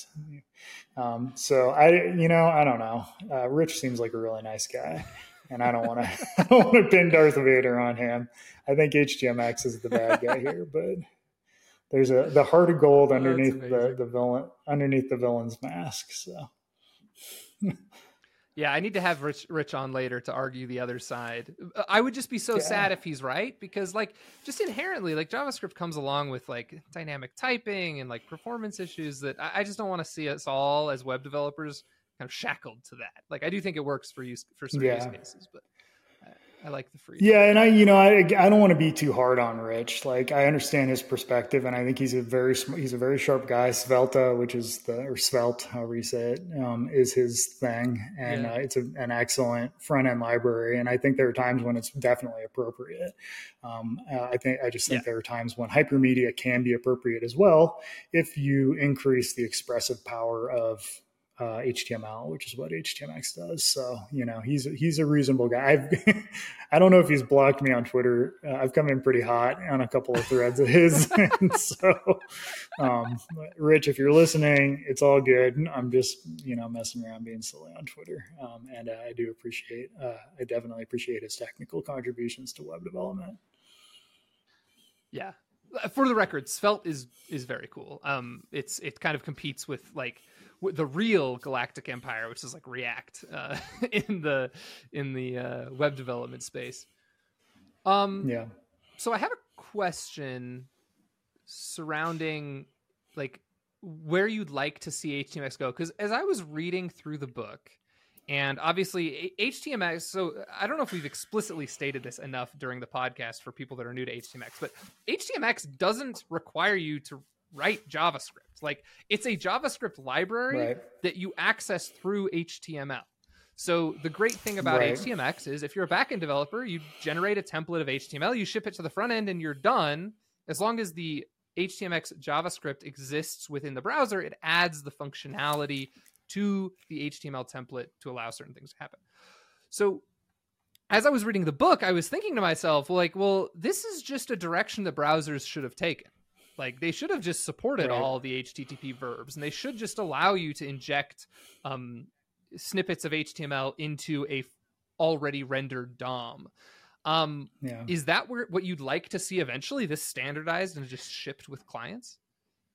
B: So I don't know. Rich seems like a really nice guy, and I don't want to pin Darth Vader on him. I think HTMX is the bad guy here, but there's the heart of gold underneath the villain's mask. So.
A: Yeah, I need to have Rich on later to argue the other side. I would just be so sad if he's right, because just inherently, JavaScript comes along with dynamic typing and performance issues that I just don't want to see us all as web developers kind of shackled to that. I do think it works for certain use cases, but I like the free.
B: Yeah, and I don't want to be too hard on Rich. I understand his perspective, and I think he's a very sharp guy. Svelte, or Svelte, however you say it, is his thing, and it's an excellent front end library. And I think there are times when it's definitely appropriate. I think there are times when hypermedia can be appropriate as well if you increase the expressive power of HTML, which is what HTMX does. So, he's a reasonable guy. I don't know if he's blocked me on Twitter. I've come in pretty hot on a couple of threads of his. And so, Rich, if you're listening, it's all good. I'm just, messing around being silly on Twitter. And I definitely appreciate his technical contributions to web development.
A: Yeah. For the record, Svelte is very cool. It kind of competes with the real Galactic Empire, which is React in the web development space. So I have a question surrounding where you'd like to see HTMX go, because as I was reading through the book, and obviously HTMX, so I don't know if we've explicitly stated this enough during the podcast for people that are new to HTMX, but HTMX doesn't require you to write JavaScript. It's a JavaScript library that you access through HTML. So the great thing about HTMX is if you're a backend developer, you generate a template of HTML, you ship it to the front end, and you're done. As long as the HTMX JavaScript exists within the browser, it adds the functionality to the HTML template to allow certain things to happen. So as I was reading the book, I was thinking to myself, this is just a direction that browsers should have taken. They should have just supported all the HTTP verbs, and they should just allow you to inject snippets of HTML into a already rendered DOM. Is that what you'd like to see eventually, this standardized and just shipped with clients?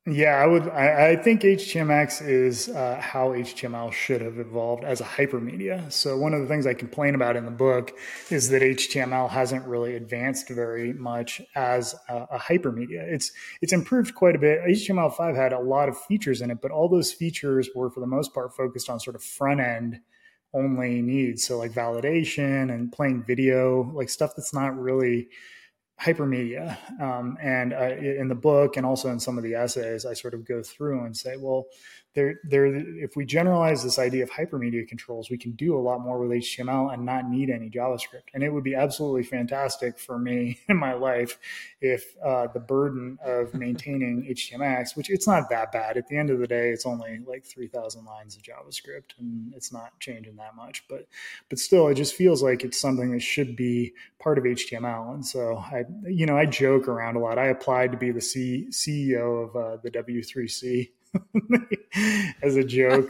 B: Yeah, I think HTMX is how HTML should have evolved as a hypermedia. So one of the things I complain about in the book is that HTML hasn't really advanced very much as a hypermedia. It's improved quite a bit. HTML5 had a lot of features in it, but all those features were for the most part focused on sort of front end only needs. So like validation and playing video, like stuff that's not really hypermedia. And in the book and also in some of the essays, I sort of go through and say, well, if we generalize this idea of hypermedia controls, we can do a lot more with HTML and not need any JavaScript. And it would be absolutely fantastic for me in my life if the burden of maintaining HTMX, which it's not that bad. At the end of the day, it's only like 3,000 lines of JavaScript, and it's not changing that much. But still, it just feels like it's something that should be part of HTML. And so I joke around a lot. I applied to be the CEO of the W3C as a joke.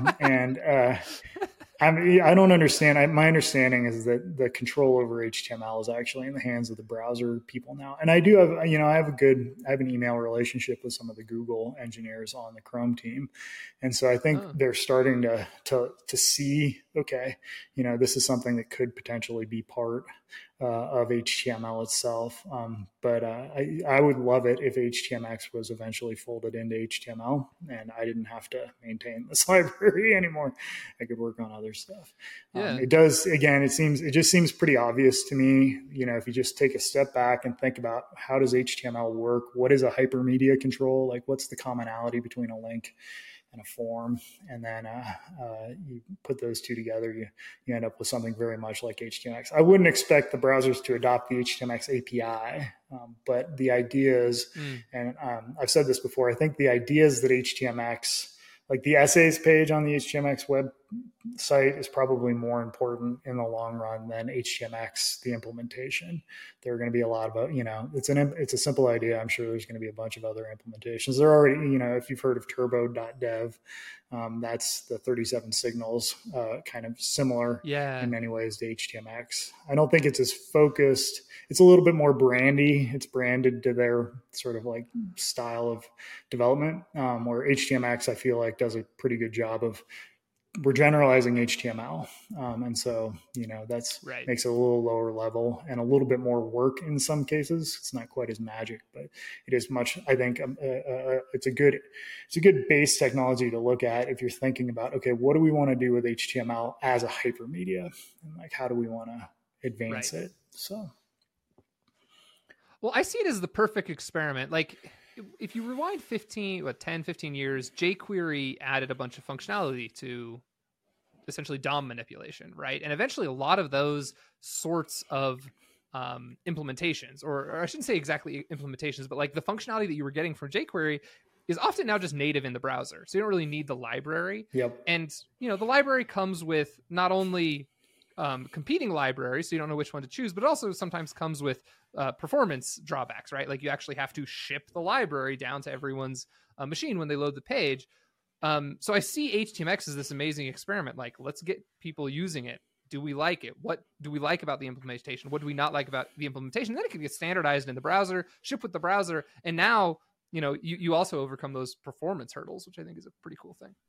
B: I don't understand. My understanding is that the control over HTML is actually in the hands of the browser people now. And I do have, I have an email relationship with some of the Google engineers on the Chrome team. And so I think they're starting to see, okay, this is something that could potentially be part of HTML itself. But I would love it if HTMX was eventually folded into HTML and I didn't have to maintain this library anymore. I could work on other stuff. It does, again, it just seems pretty obvious to me, if you just take a step back and think about how does HTML work? What is a hypermedia control? Like what's the commonality between a link and a form, and then you put those two together, you end up with something very much like HTMX. I wouldn't expect the browsers to adopt the HTMX API, but the ideas, and I've said this before, I think the ideas that HTMX, like the essays page on the HTMX website is probably more important in the long run than HTMX, the implementation. There are going to be a lot of, it's a simple idea. I'm sure there's going to be a bunch of other implementations. There are already, if you've heard of turbo.dev, that's the 37 signals, kind of similar in many ways to HTMX. I don't think it's as focused. It's a little bit more brandy. It's branded to their sort of like style of development, where HTMX, I feel like, does a pretty good job of, we're generalizing HTML. And so, that's makes it a little lower level and a little bit more work in some cases. It's not quite as magic, but it is much, I think it's a good base technology to look at if you're thinking about, okay, what do we want to do with HTML as a hypermedia? And like, how do we want to advance it? So.
A: Well, I see it as the perfect experiment. Like, if you rewind 10, 15 years, jQuery added a bunch of functionality to essentially DOM manipulation, right? And eventually a lot of those sorts of implementations, or I shouldn't say exactly implementations, but like the functionality that you were getting from jQuery is often now just native in the browser. So you don't really need the library.
B: Yep.
A: And, the library comes with not only competing libraries, so you don't know which one to choose, but it also sometimes comes with performance drawbacks, right? Like you actually have to ship the library down to everyone's machine when they load the page. So I see HTMX as this amazing experiment. Like, let's get people using it. Do we like it? What do we like about the implementation? What do we not like about the implementation? Then it can get standardized in the browser, ship with the browser, and now you also overcome those performance hurdles, which I think is a pretty cool thing.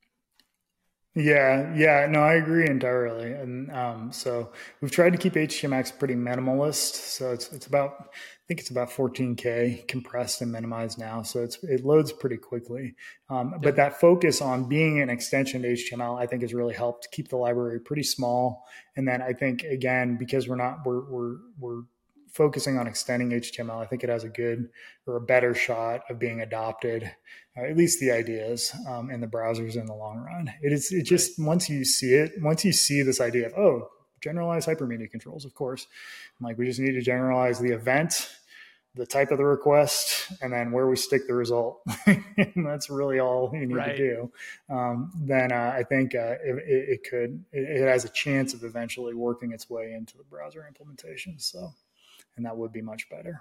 B: Yeah, no, I agree entirely. And so we've tried to keep HTMX pretty minimalist. So it's about, I think it's about 14K compressed and minimized now. So it loads pretty quickly. But that focus on being an extension to HTML, I think has really helped keep the library pretty small. And then I think, again, because we're focusing on extending HTML, I think it has a good or a better shot of being adopted, at least the ideas in the browsers in the long run. It just, once you see this idea of, generalized hypermedia controls, of course, like we just need to generalize the event, the type of the request, and then where we stick the result. And that's really all you need to do. Then I think it has a chance of eventually working its way into the browser implementation. So, and that would be much better.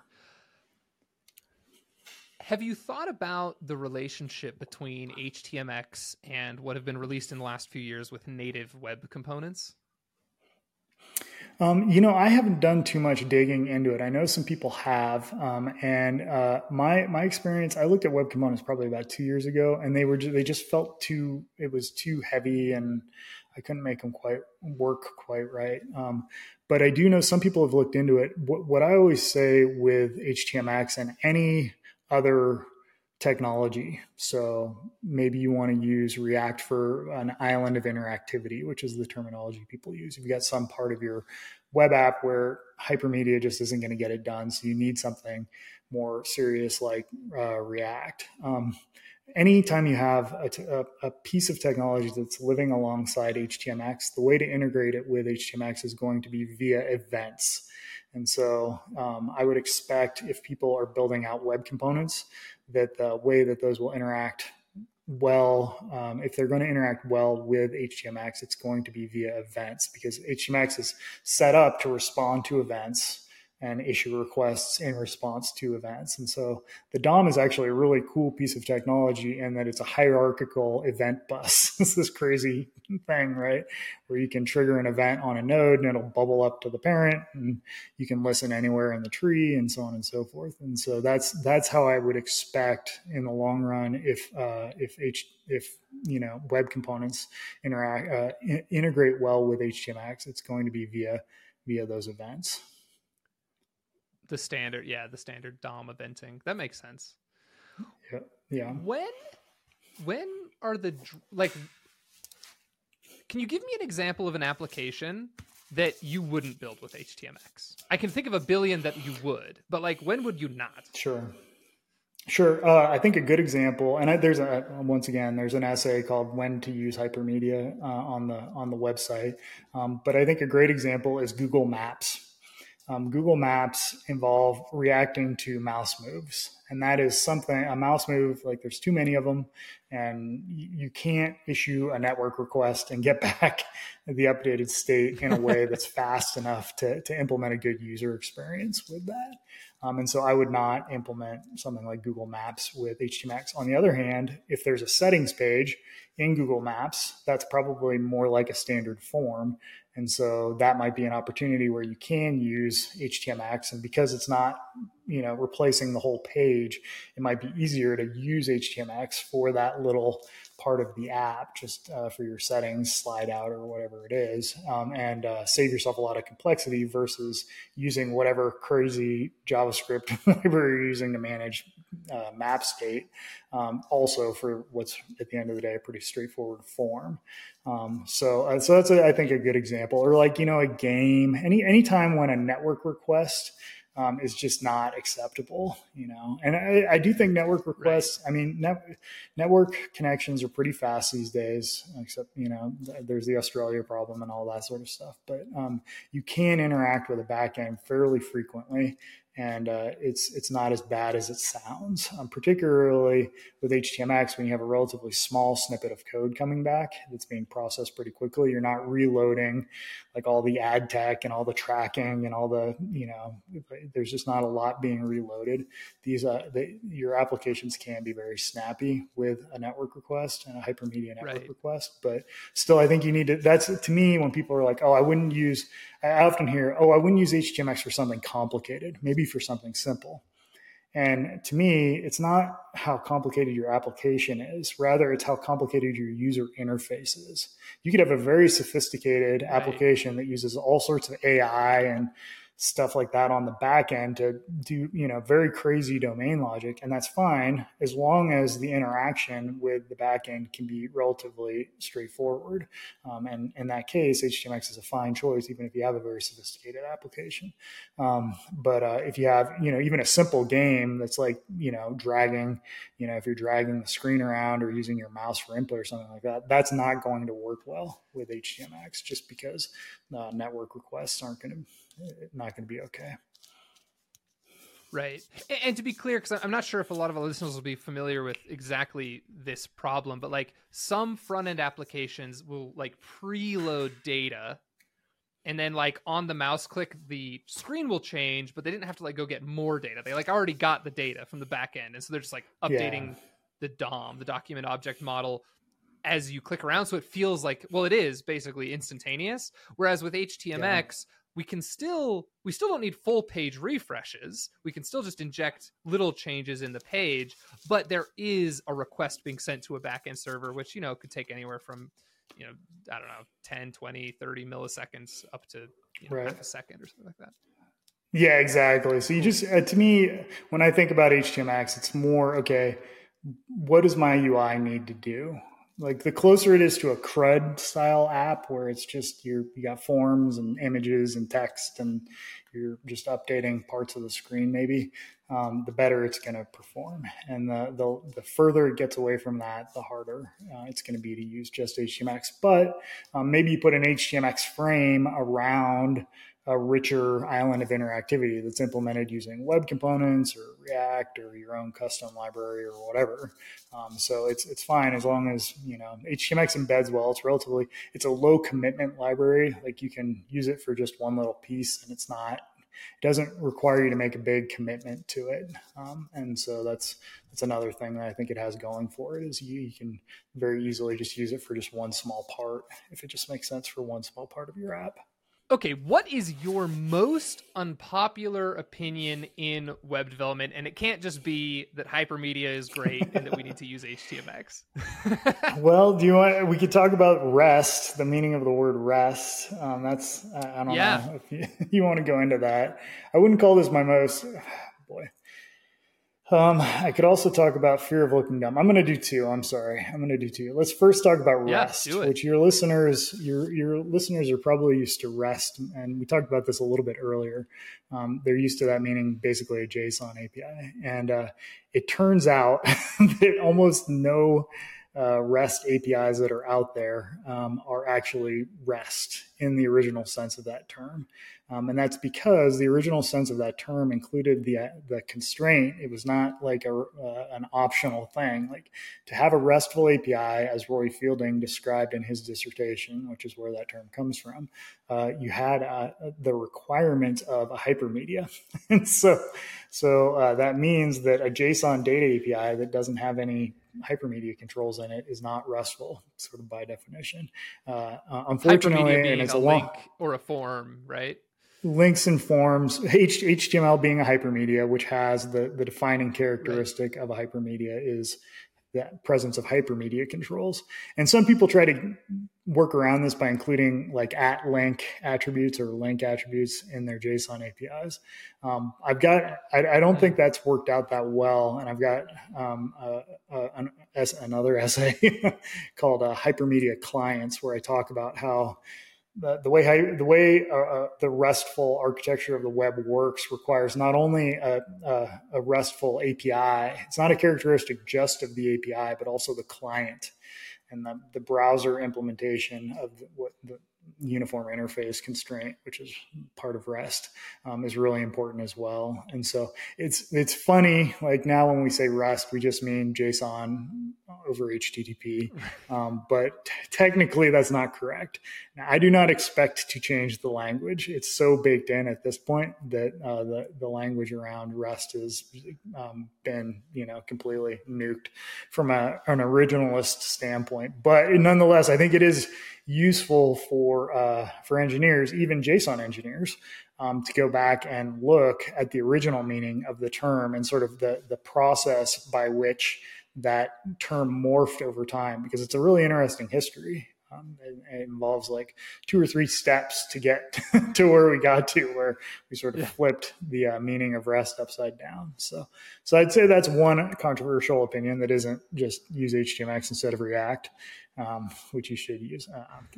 A: Have you thought about the relationship between HTMX and what have been released in the last few years with native web components?
B: I haven't done too much digging into it. I know some people have, and my experience. I looked at web components probably about 2 years ago, and they just felt it was too heavy, and I couldn't make them quite work quite right. But I do know some people have looked into it. What I always say with HTMX and any other technology. So maybe you want to use React for an island of interactivity, which is the terminology people use. If you got some part of your web app where hypermedia just isn't going to get it done, so you need something more serious like React. Anytime you have a piece of technology that's living alongside HTMX, the way to integrate it with HTMX is going to be via events. And so I would expect if people are building out web components, that the way that those will interact well, if they're going to interact well with HTMX, it's going to be via events, because HTMX is set up to respond to events and issue requests in response to events. And so the DOM is actually a really cool piece of technology in that it's a hierarchical event bus. It's this crazy thing, right? Where you can trigger an event on a node and it'll bubble up to the parent, and you can listen anywhere in the tree and so on and so forth. And so that's how I would expect in the long run if web components integrate well with HTMX, it's going to be via those events.
A: The standard DOM eventing. That makes sense.
B: Yeah.
A: When are can you give me an example of an application that you wouldn't build with HTMX? I can think of a billion that you would, but when would you not?
B: Sure. I think a good example, and there's an essay called "When to Use Hypermedia" on the website. But I think a great example is Google Maps. Google Maps involve reacting to mouse moves. And that is something, a mouse move, there's too many of them, and you can't issue a network request and get back the updated state in a way that's fast enough to implement a good user experience with that. And so I would not implement something like Google Maps with HTMX. On the other hand, if there's a settings page in Google Maps, that's probably more like a standard form. And so that might be an opportunity where you can use HTMX. And because it's not, replacing the whole page, it might be easier to use HTMX for that little part of the app, just for your settings, slide out or whatever it is, and save yourself a lot of complexity versus using whatever crazy JavaScript library you're using to manage map state, also for what's at the end of the day a pretty straightforward form. So that's I think a good example. Or a game. Anytime when a network request is just not acceptable, And I do think network requests, network connections are pretty fast these days, except, there's the Australia problem and all that sort of stuff. But you can interact with a backend fairly frequently, and it's not as bad as it sounds, particularly with HTMX when you have a relatively small snippet of code coming back that's being processed pretty quickly. You're not reloading all the ad tech and all the tracking and all the, there's just not a lot being reloaded. Your applications can be very snappy with a network request and a hypermedia network request, but still I think you need to, that's to me when people are like, I often hear, I wouldn't use HTMX for something complicated, maybe for something simple. And to me, it's not how complicated your application is. Rather, it's how complicated your user interface is. You could have a very sophisticated application that uses all sorts of AI and stuff like that on the back end to do, very crazy domain logic. And that's fine as long as the interaction with the back end can be relatively straightforward. And in that case, HTMX is a fine choice, even if you have a very sophisticated application. But if you have, even a simple game that's dragging, if you're dragging the screen around or using your mouse for input or something like that, that's not going to work well with HTMX just because network requests not going to be okay.
A: Right. And to be clear, because I'm not sure if a lot of our listeners will be familiar with exactly this problem, but some front-end applications will preload data, and then on the mouse click, the screen will change, but they didn't have to go get more data. They already got the data from the back end. And so they're just updating the DOM, the document object model, as you click around. So it feels it is basically instantaneous. Whereas with HTMX, we still don't need full page refreshes. We can still just inject little changes in the page, but there is a request being sent to a backend server, which, could take anywhere from, I don't know, 10, 20, 30 milliseconds up to half a second or something like that.
B: Yeah, exactly. So you just, to me, when I think about HTMX, it's more, okay, what does my UI need to do? Like the closer it is to a CRUD style app where it's just you got forms and images and text and you're just updating parts of the screen, maybe, the better it's going to perform. And the further it gets away from that, the harder it's going to be to use just HTMX. But maybe you put an HTMX frame around a richer island of interactivity that's implemented using web components or React or your own custom library or whatever. So it's fine as long as, HTMX embeds well. It's a low commitment library. Like you can use it for just one little piece and it doesn't require you to make a big commitment to it. And so that's another thing that I think it has going for it is you can very easily just use it for just one small part if it just makes sense for one small part of your app.
A: Okay, what is your most unpopular opinion in web development? And it can't just be that hypermedia is great and that we need to use HTMX.
B: Well, we could talk about REST, the meaning of the word REST. I don't know if you want to go into that. I wouldn't call this my most, boy. I could also talk about fear of looking dumb. I'm going to do two. I'm sorry. I'm going to do two. Let's first talk about REST, which your listeners are probably used to REST. And we talked about this a little bit earlier. They're used to that meaning basically a JSON API. And it turns out that almost no REST APIs that are out there are actually REST in the original sense of that term. And that's because the original sense of that term included the constraint. It was not like an optional thing. Like to have a RESTful API, as Roy Fielding described in his dissertation, which is where that term comes from, you had the requirement of a hypermedia. And so that means that a JSON data API that doesn't have any hypermedia controls in it is not RESTful, sort of by definition. Unfortunately,
A: and it's a link or a form, right?
B: Links and forms, HTML being a hypermedia, which has the defining characteristic of a hypermedia is the presence of hypermedia controls. And some people try to work around this by including like @link attributes or link attributes in their JSON APIs. I don't think that's worked out that well. And I've got another essay called Hypermedia Clients, where I talk about how the way the RESTful architecture of the web works requires not only a RESTful API, it's not a characteristic just of the API, but also the client and the browser implementation of the uniform interface constraint, which is part of REST, is really important as well. And so it's funny, like now when we say REST, we just mean JSON over HTTP, but technically that's not correct. Now, I do not expect to change the language. It's so baked in at this point that the language around REST has been completely nuked from an originalist standpoint. But nonetheless, I think it is useful for engineers, even JSON engineers, to go back and look at the original meaning of the term and sort of the process by which that term morphed over time, because it's a really interesting history. It involves like 2 or 3 steps to get to where we got to, where we sort of flipped the meaning of REST upside down. So I'd say that's one controversial opinion that isn't just use HTMX instead of React, which you should use.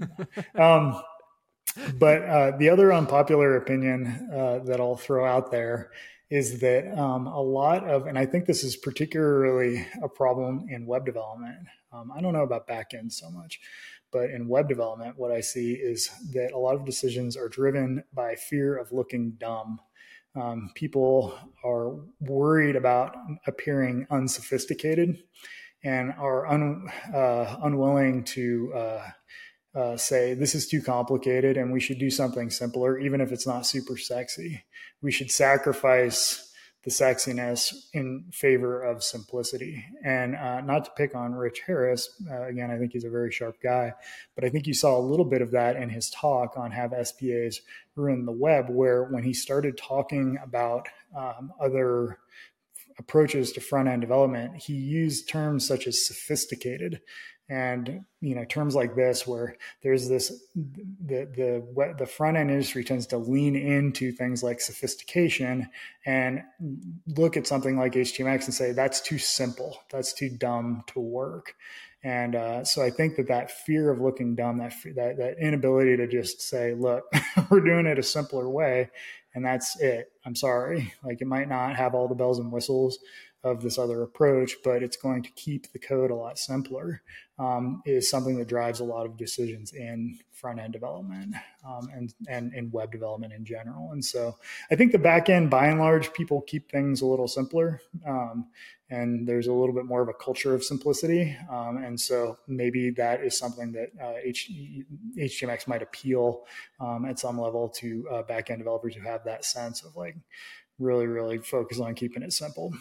B: But the other unpopular opinion that I'll throw out there is that a lot of, and I think this is particularly a problem in web development. I don't know about backend so much, but in web development, what I see is that a lot of decisions are driven by fear of looking dumb. People are worried about appearing unsophisticated and are unwilling to say this is too complicated and we should do something simpler, even if it's not super sexy. We should sacrifice the sexiness in favor of simplicity. And not to pick on Rich Harris, again, I think he's a very sharp guy, but I think you saw a little bit of that in his talk on Have SPAs Ruin the Web, where when he started talking about other approaches to front end development, he used terms such as sophisticated, and terms like this, where there's this the front end industry tends to lean into things like sophistication and look at something like HTMX and say that's too simple, that's too dumb to work. And so I think that fear of looking dumb, that inability to just say, look, we're doing it a simpler way, and that's it. I'm sorry. Like, it might not have all the bells and whistles of this other approach, but it's going to keep the code a lot simpler, is something that drives a lot of decisions in front end development, and in web development in general. And so I think the back end, by and large, people keep things a little simpler. And there's a little bit more of a culture of simplicity. And so maybe that is something that HTMX might appeal at some level to backend developers who have that sense of like really, really focus on keeping it simple.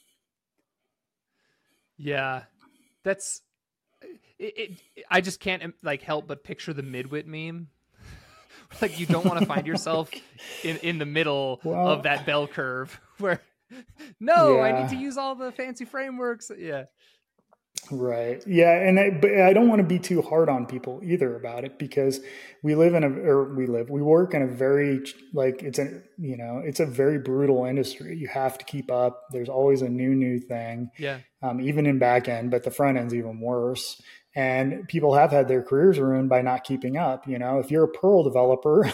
A: Yeah, that's it. I just can't like help but picture the Midwit meme. Like, you don't want to find yourself in the middle of that bell curve where I need to use all the fancy frameworks. Yeah.
B: Right. Yeah. But I don't want to be too hard on people either about it, because we work in a very, like, it's a very brutal industry. You have to keep up. There's always a new thing.
A: Yeah.
B: Even in back end, but the front end's even worse. And people have had their careers ruined by not keeping up. If you're a Perl developer,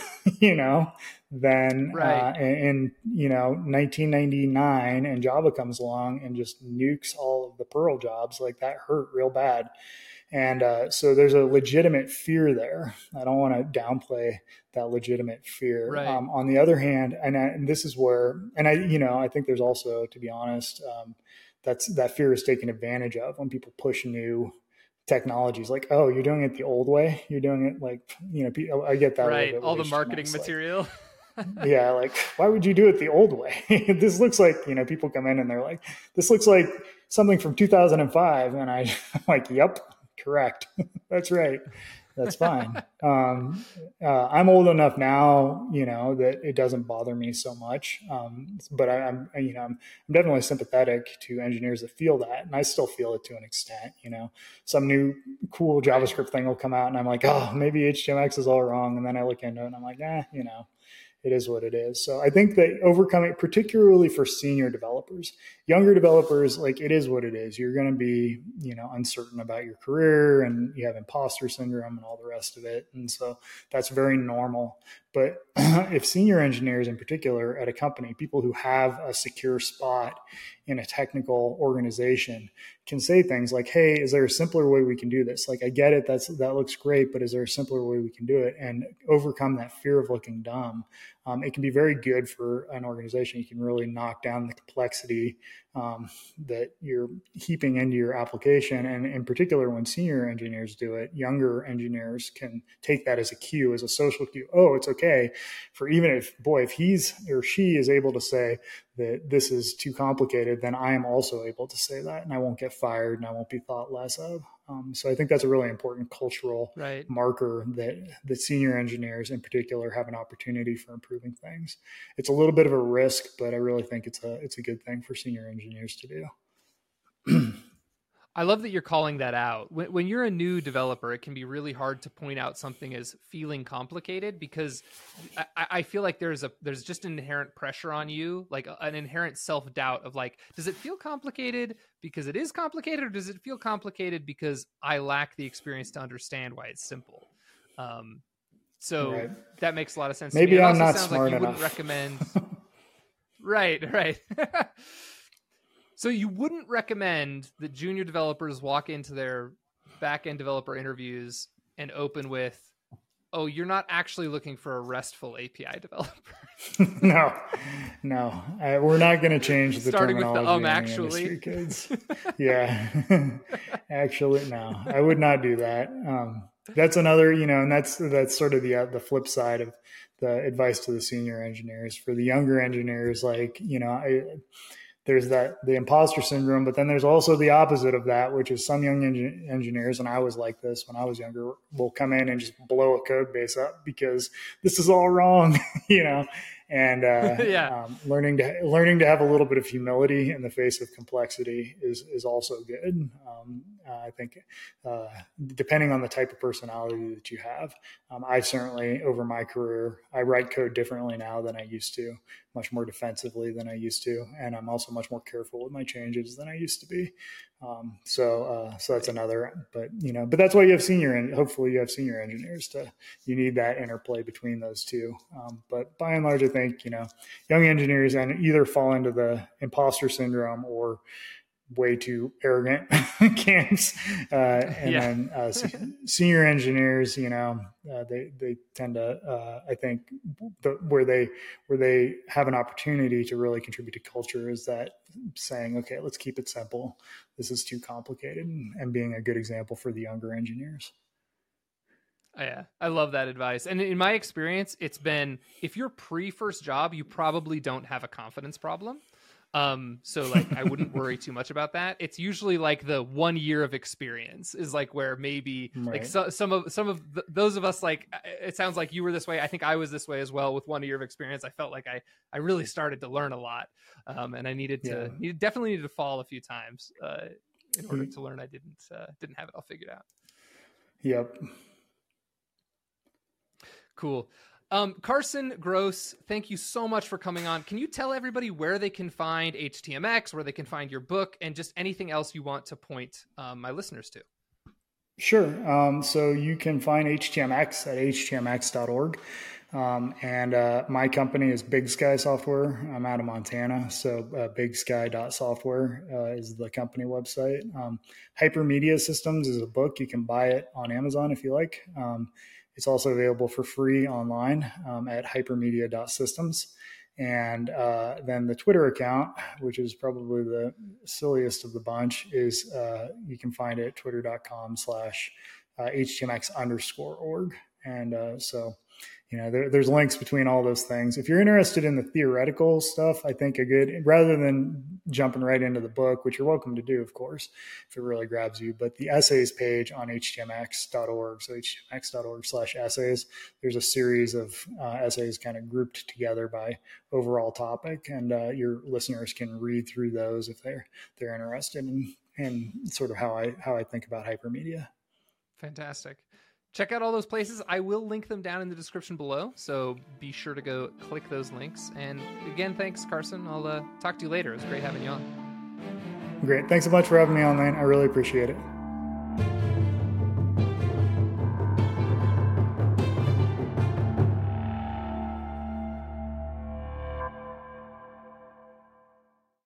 B: then
A: right.
B: in 1999, and Java comes along and just nukes all of the Perl jobs, like, that hurt real bad. And so there's a legitimate fear there. I don't want to downplay that legitimate fear.
A: Right.
B: On the other hand, and this is where, and I think there's also, to be honest, that fear is taken advantage of when people push new technologies, like, oh, you're doing it the old way. You're doing it like, I get that.
A: Right. All the marketing material.
B: Yeah. Like, why would you do it the old way? This looks like, people come in and they're like, this looks like something from 2005. And I'm like, yep, correct. That's right. That's fine. I'm old enough now, that it doesn't bother me so much. But I'm definitely sympathetic to engineers that feel that, and I still feel it to an extent. Some new cool JavaScript thing will come out, and I'm like, oh, maybe HTMX is all wrong, and then I look into it, and I'm like, it is what it is. So I think that overcoming, particularly for senior developers, younger developers, like, it is what it is. You're going to be, uncertain about your career, and you have imposter syndrome and all the rest of it. And so that's very normal. But if senior engineers in particular at a company, people who have a secure spot in a technical organization, can say things like, hey, is there a simpler way we can do this? Like, I get it, that looks great, but is there a simpler way we can do it? And overcome that fear of looking dumb. It can be very good for an organization. You can really knock down the complexity that you're heaping into your application. And in particular, when senior engineers do it, younger engineers can take that as a cue, as a social cue. Oh, it's okay for, even if he's or she is able to say that this is too complicated, then I am also able to say that, and I won't get fired, and I won't be thought less of. So I think that's a really important cultural marker that senior engineers in particular have an opportunity for improving things. It's a little bit of a risk, but I really think it's a good thing for senior engineers to do.
A: I love that you're calling that out. When you're a new developer, it can be really hard to point out something as feeling complicated, because I feel like there's just an inherent pressure on you, like an inherent self-doubt of like, does it feel complicated because it is complicated, or does it feel complicated because I lack the experience to understand why it's simple? So that makes a lot of sense.
B: Maybe
A: to me.
B: I'm not smart enough.
A: Wouldn't recommend. Right. So you wouldn't recommend that junior developers walk into their back-end developer interviews and open with, oh, you're not actually looking for a RESTful API developer.
B: No. We're not going to change the
A: Starting
B: terminology.
A: With the actually.
B: Industry, kids. Yeah. Actually, no. I would not do that. That's another, and that's sort of the flip side of the advice to the senior engineers. For the younger engineers, like, there's the imposter syndrome, but then there's also the opposite of that, which is some young engineers, and I was like this when I was younger, will come in and just blow a code base up because this is all wrong, and learning to have a little bit of humility in the face of complexity is also good. I think depending on the type of personality that you have, I certainly, over my career, I write code differently now than I used to, much more defensively than I used to, and I'm also much more careful with my changes than I used to be. So that's another, but that's why you have hopefully you have senior engineers you need that interplay between those two. But by and large, I think, young engineers either fall into the imposter syndrome or way too arrogant camps. Then senior engineers, they tend to, I think where they have an opportunity to really contribute to culture is that saying, okay, let's keep it simple. This is too complicated, and being a good example for the younger engineers.
A: Yeah, I love that advice. And in my experience, it's been, if you're pre-first job, you probably don't have a confidence problem. So like, I wouldn't worry too much about that. It's usually like the 1 year of experience is like where maybe like some of those of us, like, it sounds like you were this way. I think I was this way as well. With 1 year of experience, I felt like I really started to learn a lot. And I definitely needed to fall a few times, in order to learn. I didn't have it all figured out.
B: Yep.
A: Cool. Carson Gross, thank you so much for coming on. Can you tell everybody where they can find HTMX, where they can find your book, and just anything else you want to point my listeners to?
B: Sure. So you can find HTMX at htmx.org. And my company is Big Sky Software. I'm out of Montana, so bigsky.software is the company website. Hypermedia Systems is a book. You can buy it on Amazon if you like. It's also available for free online at hypermedia.systems. And then the Twitter account, which is probably the silliest of the bunch, is you can find it at twitter.com/htmx_org. And so, there's links between all those things. If you're interested in the theoretical stuff, I think rather than jumping right into the book, which you're welcome to do, of course, if it really grabs you, but the essays page on htmx.org, so htmx.org/essays, there's a series of essays kind of grouped together by overall topic, and your listeners can read through those if they're interested in sort of how I think about hypermedia.
A: Fantastic. Check out all those places. I will link them down in the description below, so be sure to go click those links. And again, thanks, Carson. I'll talk to you later. It was great having you on.
B: Great. Thanks so much for having me on, man. I really appreciate it.